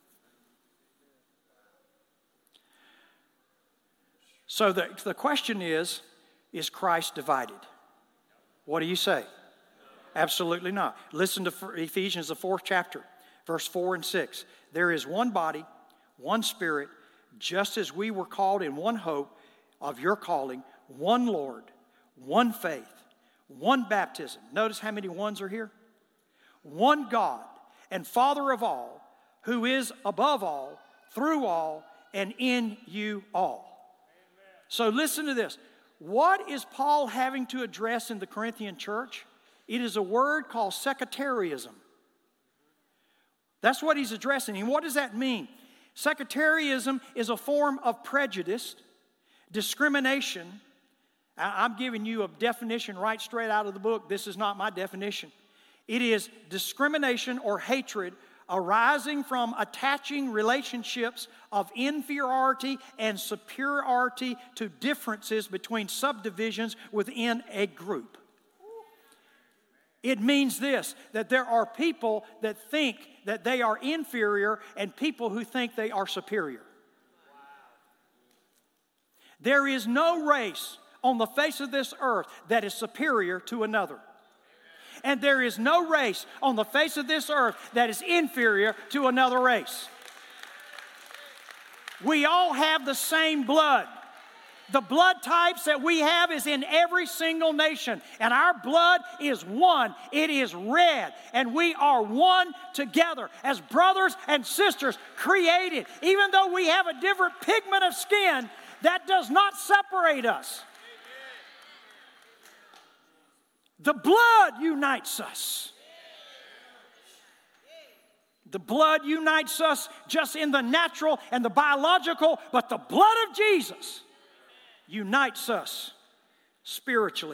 So the question is Christ divided? What do you say? Absolutely not. Listen to Ephesians, the 4th chapter, verse 4 and 6. There is one body, one Spirit, just as we were called in one hope of your calling, one Lord, one faith, one baptism. Notice how many ones are here? One God and Father of all, who is above all, through all, and in you all. Amen. So listen to this. What is Paul having to address in the Corinthian church? It is a word called sectarianism. That's what he's addressing. And what does that mean? Sectarianism is a form of prejudice, discrimination, I'm giving you a definition right straight out of the book. This is not my definition. It is discrimination or hatred arising from attaching relationships of inferiority and superiority to differences between subdivisions within a group. It means this, that there are people that think that they are inferior and people who think they are superior. There is no race on the face of this earth that is superior to another. And there is no race on the face of this earth that is inferior to another race. We all have the same blood. The blood types that we have is in every single nation. And our blood is one. It is red. And we are one together as brothers and sisters created. Even though we have a different pigment of skin, that does not separate us. The blood unites us. The blood unites us just in the natural and the biological, but the blood of Jesus unites us spiritually.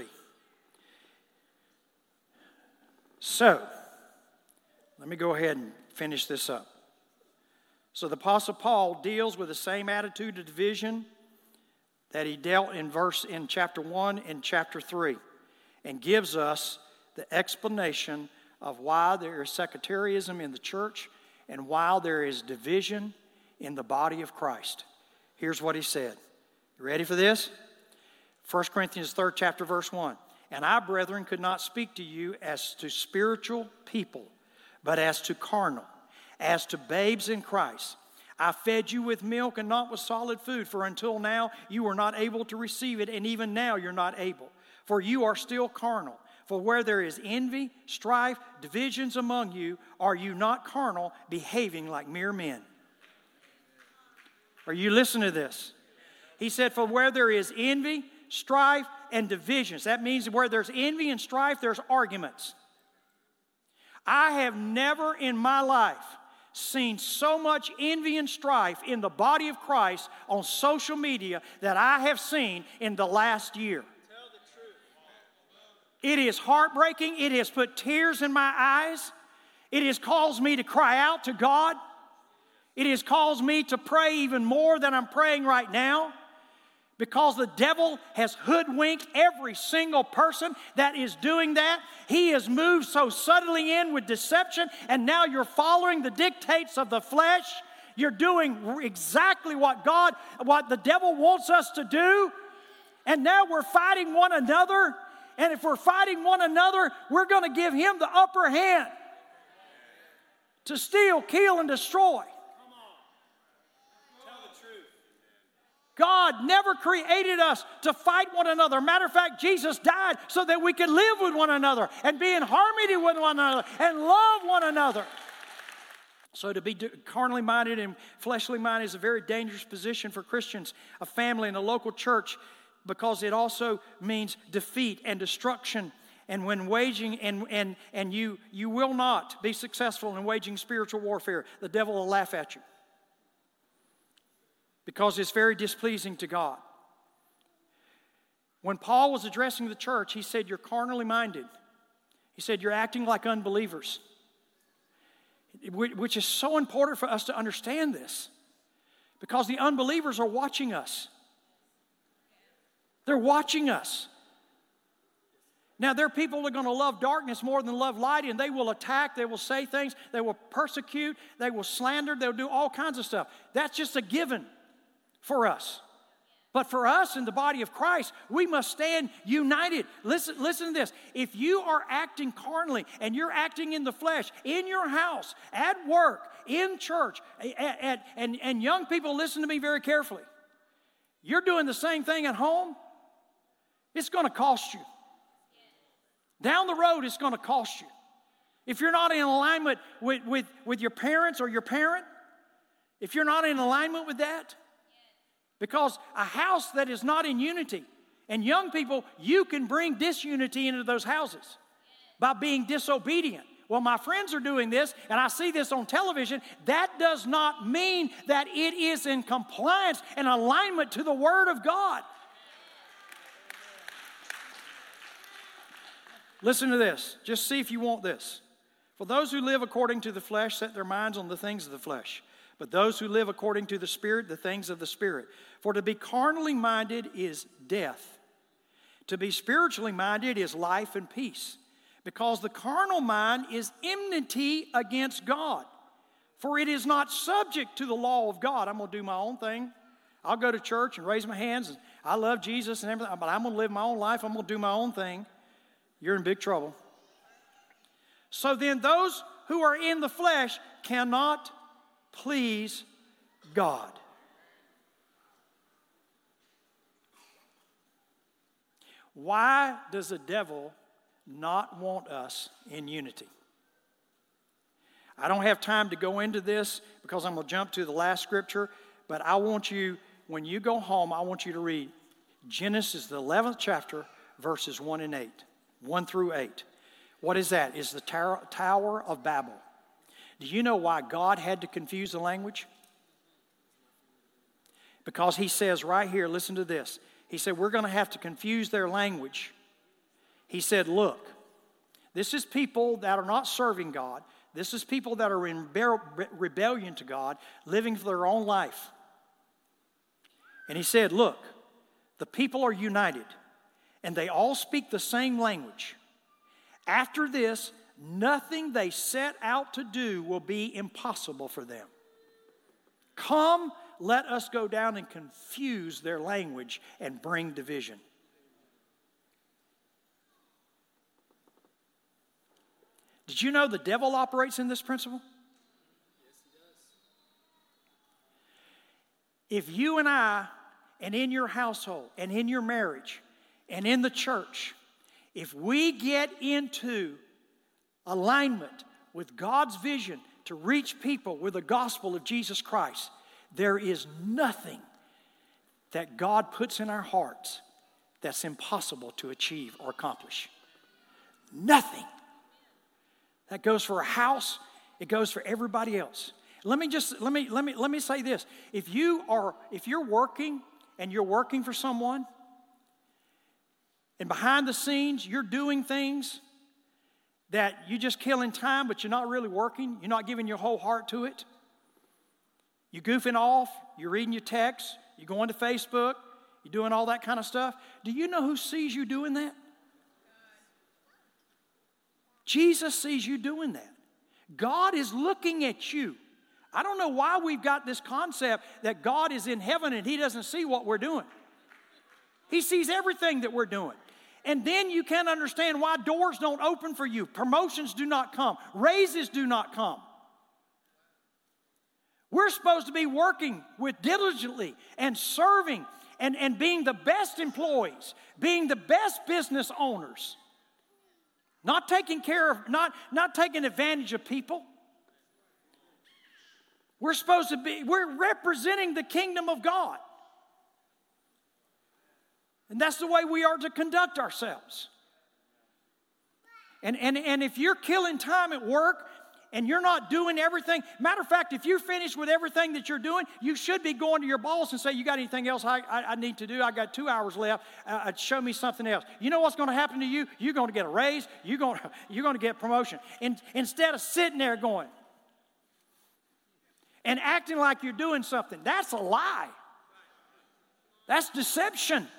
So, let me go ahead and finish this up. So the Apostle Paul deals with the same attitude of division that he dealt in chapter 1 and chapter 3. And gives us the explanation of why there is sectarianism in the church and why there is division in the body of Christ. Here's what he said. You ready for this? 1 Corinthians 3rd chapter verse 1. And I, brethren, could not speak to you as to spiritual people, but as to carnal, as to babes in Christ. I fed you with milk and not with solid food, for until now you were not able to receive it, and even now you're not able. For you are still carnal. For where there is envy, strife, divisions among you, are you not carnal, behaving like mere men? Are you listening to this? He said, for where there is envy, strife, and divisions. That means where there's envy and strife, there's arguments. I have never in my life seen so much envy and strife in the body of Christ on social media that I have seen in the last year. It is heartbreaking. It has put tears in my eyes. It has caused me to cry out to God. It has caused me to pray even more than I'm praying right now, because the devil has hoodwinked every single person that is doing that. He has moved so subtly in with deception, and now you're following the dictates of the flesh. You're doing exactly what the devil wants us to do, and now we're fighting one another. And if we're fighting one another, we're going to give him the upper hand to steal, kill, and destroy. God never created us to fight one another. Matter of fact, Jesus died so that we could live with one another and be in harmony with one another and love one another. So to be carnally minded and fleshly minded is a very dangerous position for Christians, a family, and a local church, because it also means defeat and destruction. And when waging, and you will not be successful in waging spiritual warfare, the devil will laugh at you, because it's very displeasing to God. When Paul was addressing the church, he said, you're carnally minded. He said, you're acting like unbelievers, which is so important for us to understand this, because the unbelievers are watching us. They're watching us. Now, there are people that are going to love darkness more than love light, and they will attack, they will say things, they will persecute, they will slander, they'll do all kinds of stuff. That's just a given for us. But for us in the body of Christ, we must stand united. Listen to this. If you are acting carnally and you're acting in the flesh, in your house, at work, in church, and young people, listen to me very carefully. You're doing the same thing at home, it's going to cost you. Down the road, it's going to cost you. If you're not in alignment with your parents or your parent, if you're not in alignment with that, because a house that is not in unity, and young people, you can bring disunity into those houses by being disobedient. Well, my friends are doing this, and I see this on television. That does not mean that it is in compliance and alignment to the Word of God. Listen to this. Just see if you want this. For those who live according to the flesh set their minds on the things of the flesh. But those who live according to the Spirit, the things of the Spirit. For to be carnally minded is death. To be spiritually minded is life and peace. Because the carnal mind is enmity against God. For it is not subject to the law of God. I'm going to do my own thing. I'll go to church and raise my hands. And I love Jesus and everything, but I'm going to live my own life. I'm going to do my own thing. You're in big trouble. So then those who are in the flesh cannot please God. Why does the devil not want us in unity? I don't have time to go into this because I'm going to jump to the last scripture, but I want you, when you go home, I want you to read Genesis, the 11th chapter, verses 1 and 8. 1 through 8. What is that? It's the Tower of Babel. Do you know why God had to confuse the language? Because he says right here, listen to this. He said, we're going to have to confuse their language. He said, look, this is people that are not serving God. This is people that are in rebellion to God, living for their own life. And he said, look, the people are united, and they all speak the same language. After this, nothing they set out to do will be impossible for them. Come, let us go down and confuse their language and bring division. Did you know the devil operates in this principle? Yes, he does. If you and I, and in your household, and in your marriage, and in the church, if we get into alignment with God's vision to reach people with the gospel of Jesus Christ, there is nothing that God puts in our hearts that's impossible to achieve or accomplish. Nothing. That goes for a house. It goes for everybody else. Let me say this. If you're working and you're working for someone, and behind the scenes you're doing things that you're just killing time, but you're not really working, you're not giving your whole heart to it. You're goofing off, you're reading your texts, you're going to Facebook, you're doing all that kind of stuff. Do you know who sees you doing that? Jesus sees you doing that. God is looking at you. I don't know why we've got this concept that God is in heaven and He doesn't see what we're doing. He sees everything that we're doing. And then you can't understand why doors don't open for you. Promotions do not come. Raises do not come. We're supposed to be working with diligently and serving and being the best employees, being the best business owners. Not taking care of, not taking advantage of people. We're representing the kingdom of God. And that's the way we are to conduct ourselves. And if you're killing time at work and you're not doing everything, matter of fact, if you're finished with everything that you're doing, you should be going to your boss and say, you got anything else I need to do? I got 2 hours left. Show me something else. You know what's going to happen to you? You're going to get a raise. You're going to get promotion. And instead of sitting there going and acting like you're doing something, that's a lie. That's deception.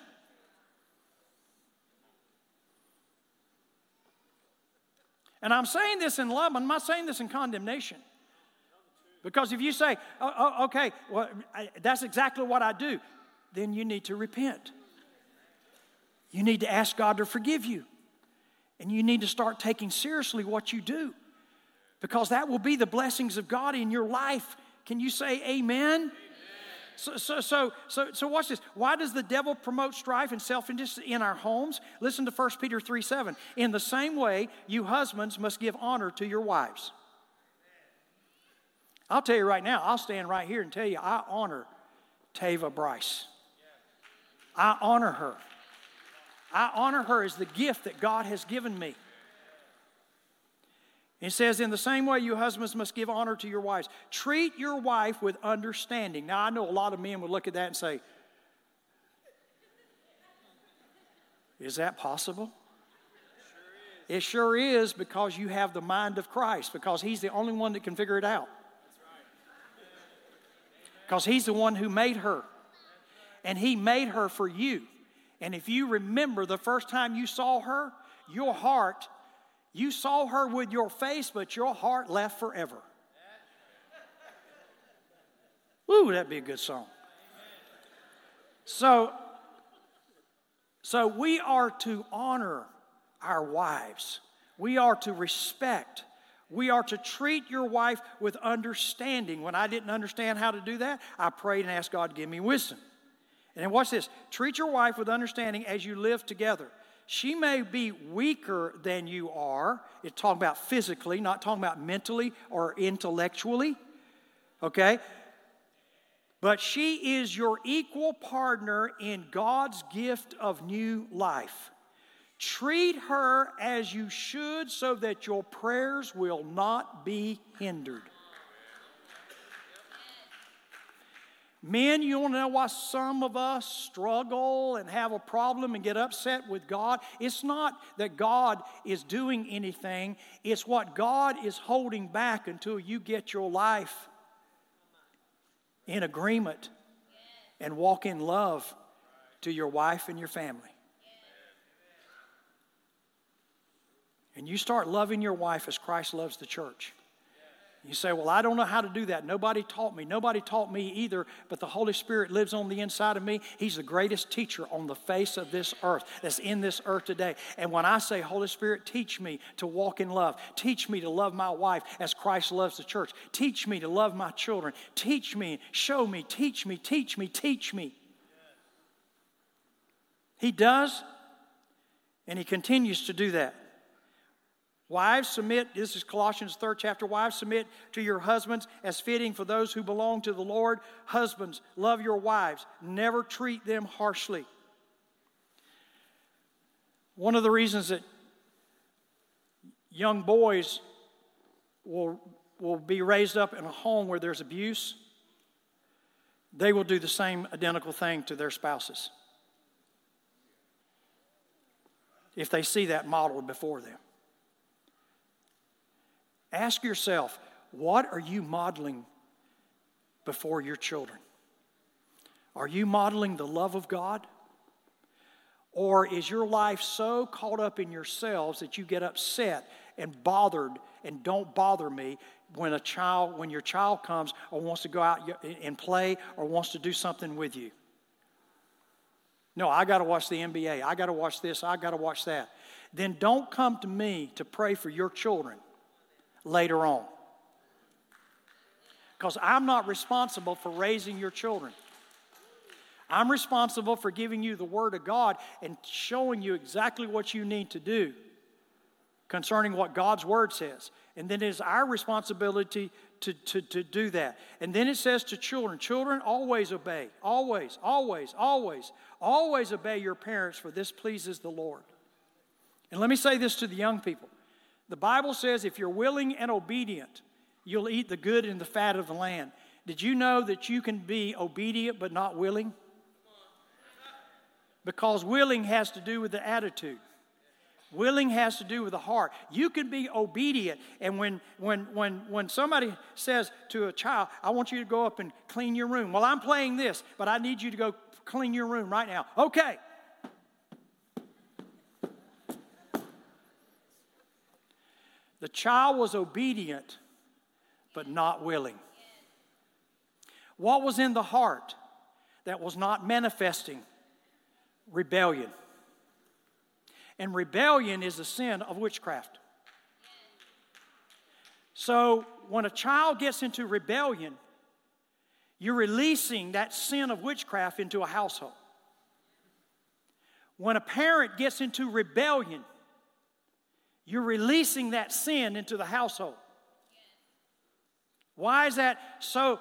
And I'm saying this in love. I'm not saying this in condemnation. Because if you say, okay, well, that's exactly what I do, then you need to repent. You need to ask God to forgive you. And you need to start taking seriously what you do. Because that will be the blessings of God in your life. Can you say amen? So watch this. Why does the devil promote strife and self-interest in our homes? Listen to 1 Peter 3:7. In the same way, you husbands must give honor to your wives. I'll tell you right now, I'll stand right here and tell you, I honor Tava Bryce. I honor her. I honor her as the gift that God has given me. It says, in the same way, you husbands must give honor to your wives. Treat your wife with understanding. Now, I know a lot of men would look at that and say, is that possible? It sure is, because you have the mind of Christ, because He's the only one that can figure it out. Because He's the one who made her. And He made her for you. And if you remember the first time you saw her, your heart, you saw her with your face, but your heart left forever. Woo, that'd be a good song. So we are to honor our wives. We are to respect. We are to treat your wife with understanding. When I didn't understand how to do that, I prayed and asked God to give me wisdom. And then watch this. Treat your wife with understanding as you live together. She may be weaker than you are. It's talking about physically, not talking about mentally or intellectually. Okay? But she is your equal partner in God's gift of new life. Treat her as you should so that your prayers will not be hindered. Men, you want to know why some of us struggle and have a problem and get upset with God? It's not that God is doing anything. It's what God is holding back until you get your life in agreement and walk in love to your wife and your family. And you start loving your wife as Christ loves the church. You say, well, I don't know how to do that. Nobody taught me. Nobody taught me either, but the Holy Spirit lives on the inside of me. He's the greatest teacher on the face of this earth, that's in this earth today. And when I say, Holy Spirit, teach me to walk in love. Teach me to love my wife as Christ loves the church. Teach me to love my children. Teach me, show me, teach me, teach me, teach me. He does, and He continues to do that. Wives, submit, this is Colossians 3rd chapter, wives, submit to your husbands as fitting for those who belong to the Lord. Husbands, love your wives. Never treat them harshly. One of the reasons that young boys will be raised up in a home where there's abuse, they will do the same identical thing to their spouses if they see that modeled before them. Ask yourself, what are you modeling before your children? Are you modeling the love of God? Or is your life so caught up in yourselves that you get upset and bothered and don't bother me when your child comes or wants to go out and play or wants to do something with you? No, I got to watch the NBA. I got to watch this. I got to watch that. Then don't come to me to pray for your children later on. Because I'm not responsible for raising your children. I'm responsible for giving you the Word of God and showing you exactly what you need to do concerning what God's Word says. And then it is our responsibility to do that. And then it says to children, children, always obey. Always, always, always, always obey your parents, for this pleases the Lord. And let me say this to the young people. The Bible says if you're willing and obedient, you'll eat the good and the fat of the land. Did you know that you can be obedient but not willing? Because willing has to do with the attitude. Willing has to do with the heart. You can be obedient, and when somebody says to a child, I want you to go up and clean your room. Well, I'm playing this, but I need you to go clean your room right now. Okay. The child was obedient, but not willing. What was in the heart that was not manifesting? Rebellion. And rebellion is a sin of witchcraft. So when a child gets into rebellion, you're releasing that sin of witchcraft into a household. When a parent gets into rebellion, you're releasing that sin into the household. Why is that so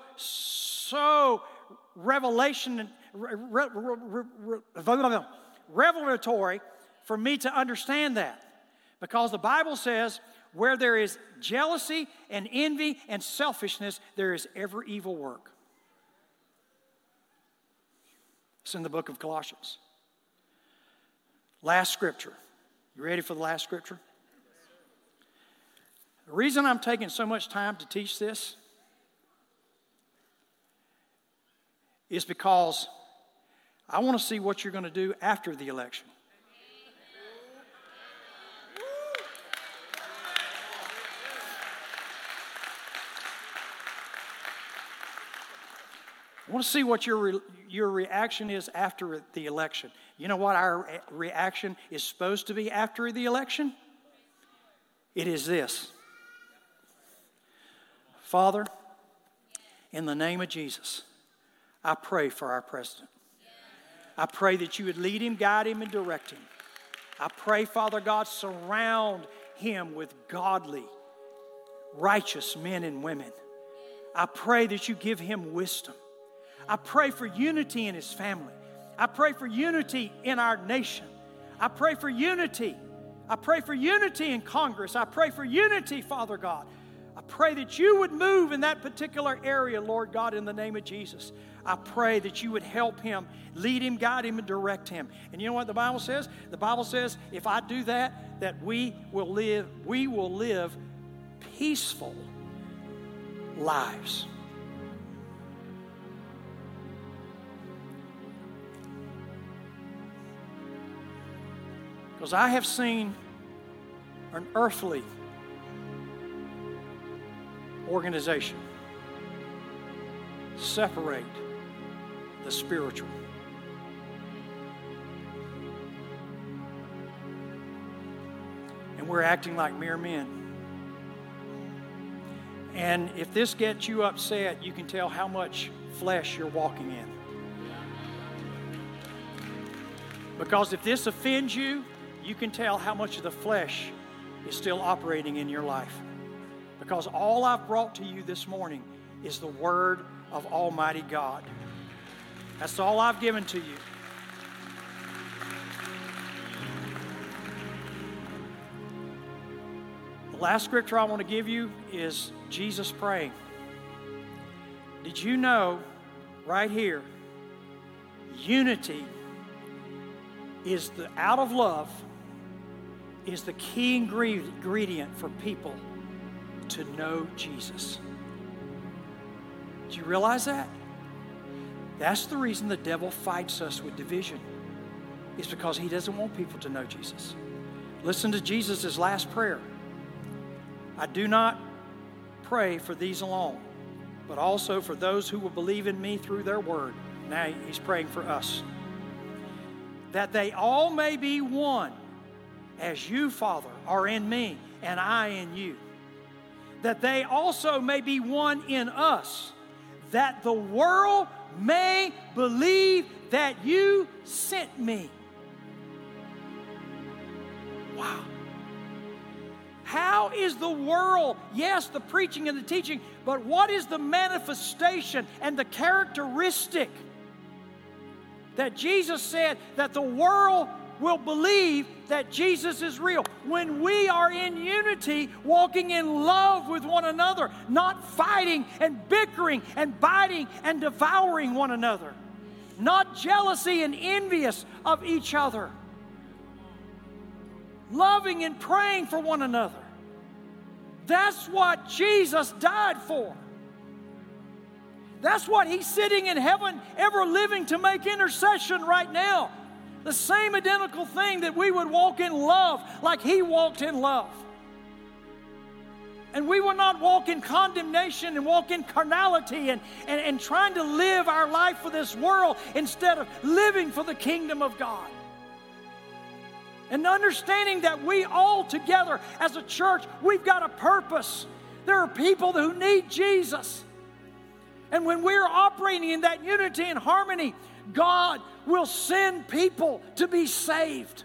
revelatory for me to understand that? Because the Bible says, where there is jealousy and envy and selfishness, there is every evil work. It's in the book of Colossians. Last scripture. You ready for the last scripture? The reason I'm taking so much time to teach this is because I want to see what you're going to do after the election. I want to see what your reaction is after the election. You know what our reaction is supposed to be after the election? It is this. Father, in the name of Jesus, I pray for our president. I pray that you would lead him, guide him, and direct him. I pray, Father God, surround him with godly, righteous men and women. I pray that you give him wisdom. I pray for unity in his family. I pray for unity in our nation. I pray for unity. I pray for unity in Congress. I pray for unity, Father God. I pray that you would move in that particular area, Lord God, in the name of Jesus. I pray that you would help him, lead him, guide him, and direct him. And you know what the Bible says? The Bible says, if I do that, that we will live peaceful lives. Because I have seen an earthly organization separate the spiritual. And we're acting like mere men. And if this gets you upset, you can tell how much flesh you're walking in. Because if this offends you, you can tell how much of the flesh is still operating in your life. Because all I've brought to you this morning is the Word of Almighty God. That's all I've given to you. The last scripture I want to give you is Jesus praying. Did you know, right here, unity is out of love is the key ingredient for people to know Jesus. Do you realize that? That's the reason the devil fights us with division. It's because he doesn't want people to know Jesus. Listen to Jesus' last prayer. I do not pray for these alone, but also for those who will believe in me through their word. Now he's praying for us. That they all may be one, as you, Father, are in me and I in you. That they also may be one in us, that the world may believe that you sent me. Wow. How is the world, yes, the preaching and the teaching, but what is the manifestation and the characteristic that Jesus said that the world will believe that Jesus is real? When we are in unity, walking in love with one another, not fighting and bickering and biting and devouring one another, not jealousy and envious of each other, loving and praying for one another. That's what Jesus died for. That's what He's sitting in heaven, ever living to make intercession right now. The same identical thing, that we would walk in love like He walked in love. And we will not walk in condemnation and walk in carnality and trying to live our life for this world instead of living for the kingdom of God. And understanding that we all together as a church, we've got a purpose. There are people who need Jesus. And when we're operating in that unity and harmony, God will send people to be saved.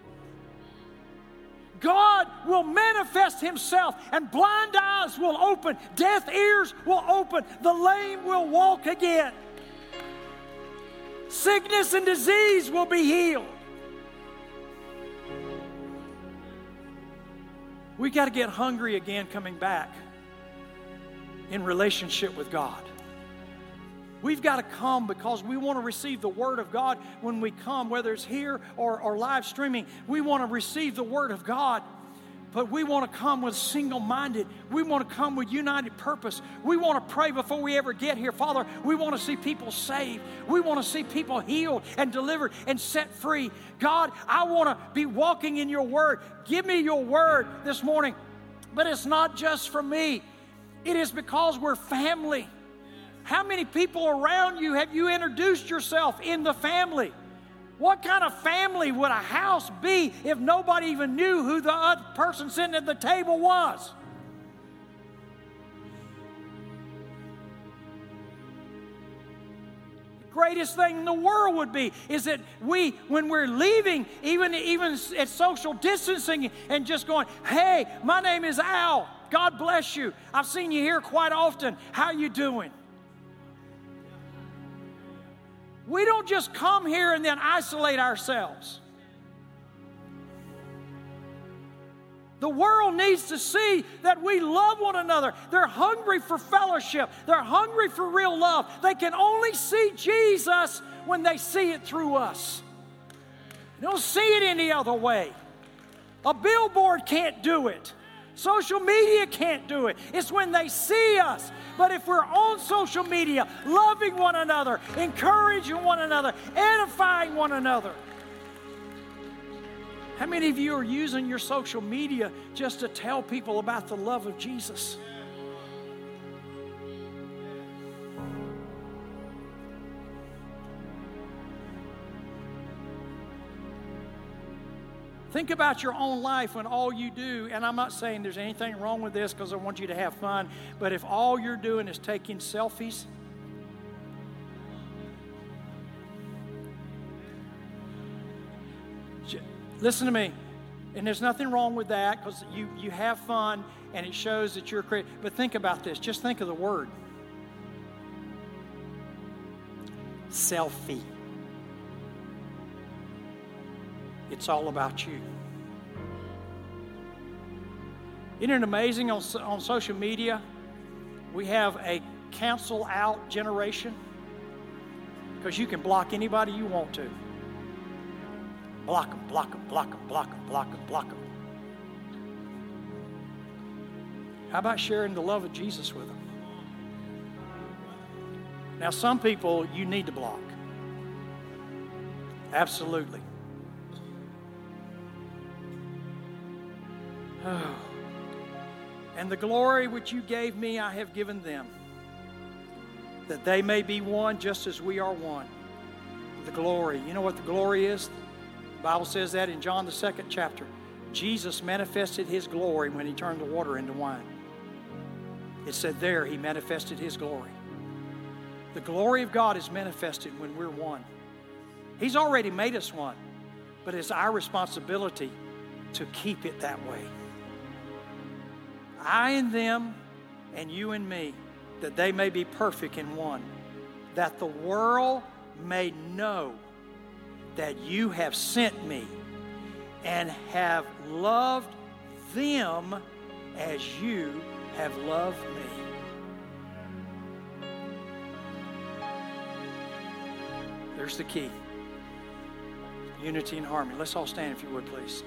God will manifest Himself, and blind eyes will open, deaf ears will open, the lame will walk again. Sickness and disease will be healed. We got to get hungry again coming back in relationship with God. We've got to come because we want to receive the Word of God when we come, whether it's here or live streaming. We want to receive the Word of God. But we want to come with single-minded. We want to come with united purpose. We want to pray before we ever get here. Father, we want to see people saved. We want to see people healed and delivered and set free. God, I want to be walking in your word. Give me your word this morning. But it's not just for me. It is because we're family. How many people around you have you introduced yourself in the family? What kind of family would a house be if nobody even knew who the other person sitting at the table was? The greatest thing in the world would be is that we, when we're leaving, even at social distancing and just going, hey, my name is Al. God bless you. I've seen you here quite often. How you doing? We don't just come here and then isolate ourselves. The world needs to see that we love one another. They're hungry for fellowship. They're hungry for real love. They can only see Jesus when they see it through us. They don't see it any other way. A billboard can't do it. Social media can't do it. It's when they see us. But if we're on social media, loving one another, encouraging one another, edifying one another. How many of you are using your social media just to tell people about the love of Jesus? Think about your own life when all you do, and I'm not saying there's anything wrong with this because I want you to have fun, but if all you're doing is taking selfies, listen to me, and there's nothing wrong with that because you have fun and it shows that you're creative, but think about this. Just think of the word. Selfie. It's all about you. Isn't it amazing on social media? We have a cancel out generation because you can block anybody you want to. Block them, block them, block them, block them, block them, block them. How about sharing the love of Jesus with them? Now, some people you need to block. Absolutely. Oh. And the glory which you gave me, I have given them, that they may be one just as we are one. The glory. You know what the glory is? The Bible says that in John the 2nd chapter. Jesus manifested his glory when he turned the water into wine. It said there he manifested his glory. The glory of God is manifested when we're one. He's already made us one, but it's our responsibility to keep it that way. I and them, and you and me, that they may be perfect in one, that the world may know that you have sent me and have loved them as you have loved me. There's the key. Unity and harmony. Let's all stand if you would, please.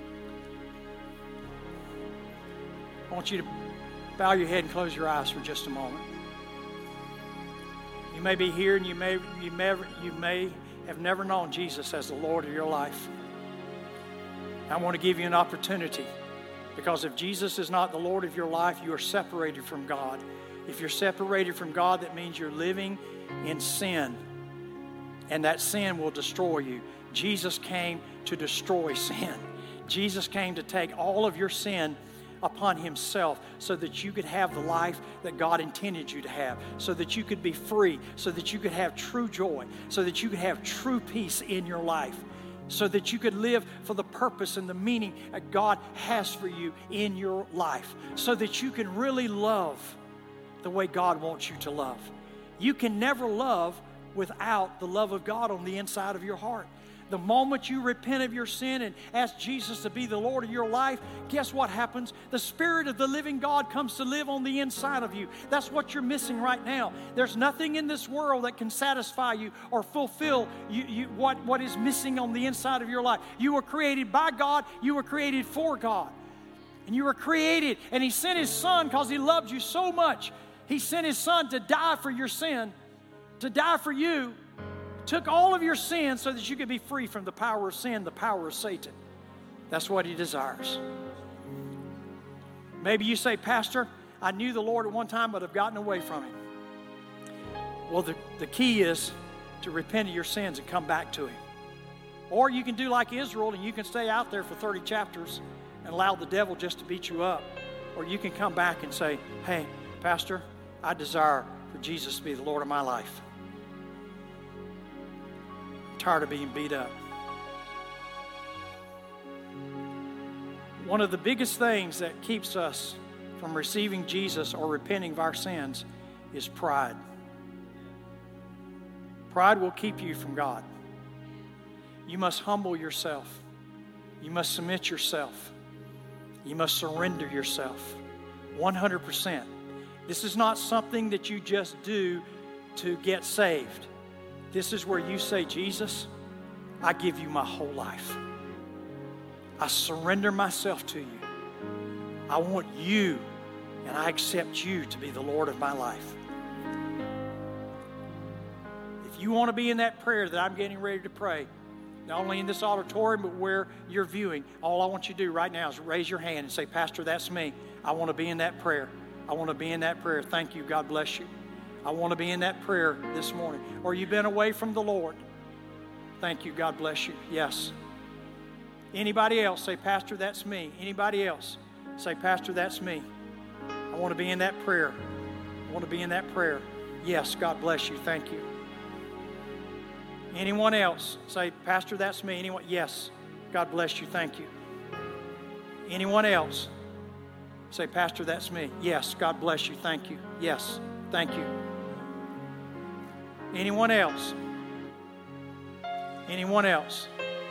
I want you to bow your head and close your eyes for just a moment. You may be here and you may have never known Jesus as the Lord of your life. I want to give you an opportunity, because if Jesus is not the Lord of your life, you are separated from God. If you're separated from God, that means you're living in sin, and that sin will destroy you. Jesus came to destroy sin. Jesus came to take all of your sin upon himself so that you could have the life that God intended you to have, so that you could be free, so that you could have true joy, so that you could have true peace in your life, so that you could live for the purpose and the meaning that God has for you in your life, so that you can really love the way God wants you to love. You can never love without the love of God on the inside of your heart. The moment you repent of your sin and ask Jesus to be the Lord of your life, guess what happens? The Spirit of the living God comes to live on the inside of you. That's what you're missing right now. There's nothing in this world that can satisfy you or fulfill what is missing on the inside of your life. You were created by God. You were created for God. And you were created. And He sent His Son because He loved you so much. He sent His Son to die for your sin, to die for you. Took all of your sin so that you could be free from the power of sin, the power of Satan. That's what He desires. Maybe you say, Pastor, I knew the Lord at one time, but I've gotten away from Him. Well, the key is to repent of your sins and come back to Him. Or you can do like Israel and you can stay out there for 30 chapters and allow the devil just to beat you up. Or you can come back and say, hey, Pastor, I desire for Jesus to be the Lord of my life. I'm tired of being beat up. One of the biggest things that keeps us from receiving Jesus or repenting of our sins is pride. Pride will keep you from God. You must humble yourself. You must submit yourself. You must surrender yourself 100%. This is not something that you just do to get saved. This is where you say, Jesus, I give you my whole life. I surrender myself to you. I want you, and I accept you to be the Lord of my life. If you want to be in that prayer that I'm getting ready to pray, not only in this auditorium, but where you're viewing, all I want you to do right now is raise your hand and say, Pastor, that's me. I want to be in that prayer. I want to be in that prayer. Thank you. God bless you. I want to be in that prayer this morning. Or you've been away from the Lord. Thank you. God bless you. Yes. Anybody else? Say, Pastor, that's me. Anybody else? Say, Pastor, that's me. I want to be in that prayer. I want to be in that prayer. Yes. God bless you. Thank you. Anyone else? Say, Pastor, that's me. Anyone? Yes. God bless you. Thank you. Anyone else? Say, Pastor, that's me. Yes. God bless you. Thank you. Yes. Thank you. Anyone else? Anyone else?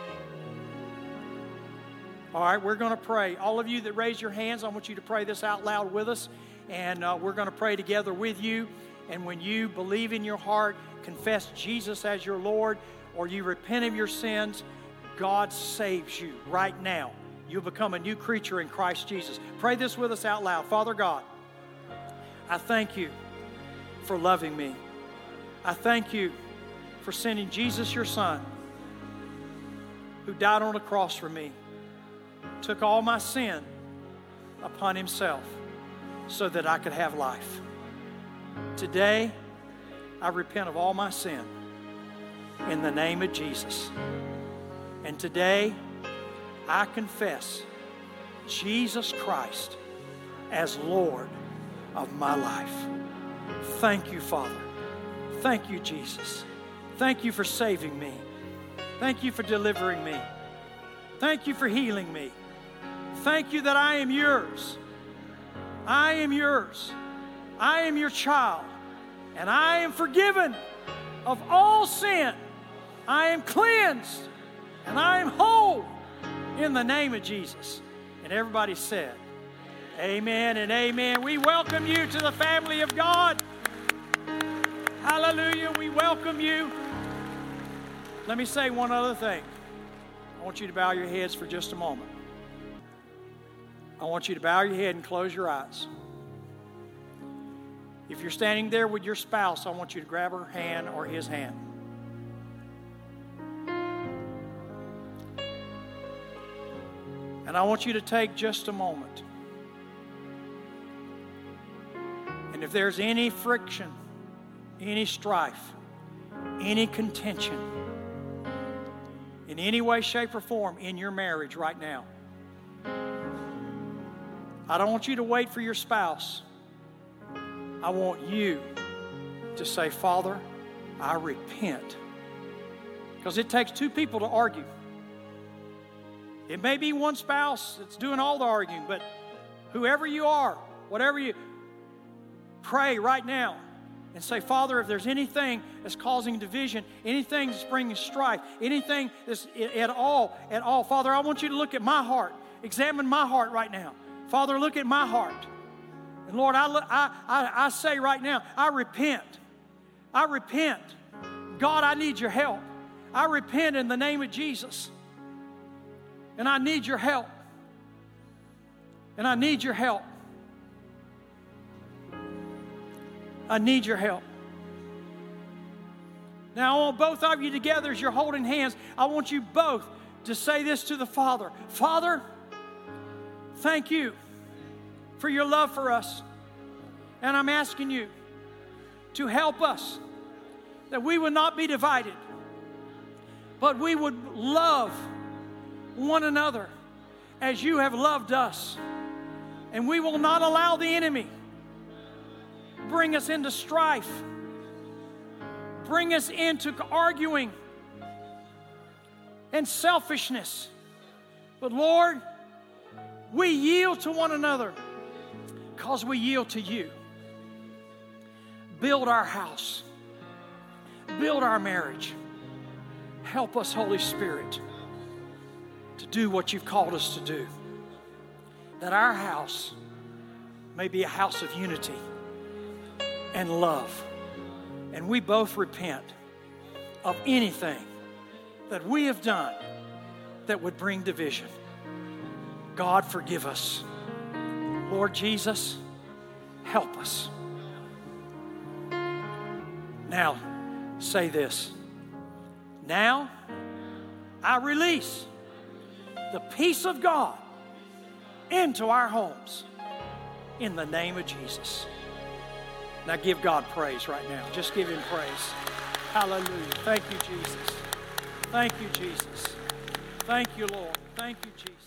All right, we're going to pray. All of you that raise your hands, I want you to pray this out loud with us. And we're going to pray together with you. And when you believe in your heart, confess Jesus as your Lord, or you repent of your sins, God saves you right now. You'll become a new creature in Christ Jesus. Pray this with us out loud. Father God, I thank you for loving me. I thank you for sending Jesus, your Son, who died on the cross for me, took all my sin upon Himself so that I could have life. Today, I repent of all my sin in the name of Jesus. And today, I confess Jesus Christ as Lord of my life. Thank you, Father. Thank you, Jesus. Thank you for saving me. Thank you for delivering me. Thank you for healing me. Thank you that I am yours. I am yours. I am your child. And I am forgiven of all sin. I am cleansed. And I am whole in the name of Jesus. And everybody said, amen and amen. We welcome you to the family of God. Hallelujah. We welcome you. Let me say one other thing. I want you to bow your heads for just a moment. I want you to bow your head and close your eyes. If you're standing there with your spouse, I want you to grab her hand or his hand. And I want you to take just a moment. And if there's any friction, any strife, any contention, in any way, shape, or form in your marriage right now, I don't want you to wait for your spouse. I want you to say, Father, I repent. Because it takes two people to argue. It may be one spouse that's doing all the arguing, but whoever you are, whatever you, pray right now and say, Father, if there's anything that's causing division, anything that's bringing strife, anything that's at all, Father, I want you to look at my heart. Examine my heart right now. Father, look at my heart. And Lord, I say right now, I repent. I repent. God, I need your help. I repent in the name of Jesus. And I need your help. And I need your help. I need your help. Now, I want both of you together as you're holding hands. I want you both to say this to the Father. Father, thank you for your love for us. And I'm asking you to help us that we would not be divided, but we would love one another as you have loved us. And we will not allow the enemy bring us into strife, bring us into arguing and selfishness. But Lord, we yield to one another because we yield to you. Build our house. Build our marriage. Help us, Holy Spirit, to do what you've called us to do. That our house may be a house of unity and love. And we both repent of anything that we have done that would bring division. God, forgive us. Lord Jesus, help us. Now, say this. Now, I release the peace of God into our homes in the name of Jesus. Now give God praise right now. Just give Him praise. Hallelujah. Thank you, Jesus. Thank you, Jesus. Thank you, Lord. Thank you, Jesus.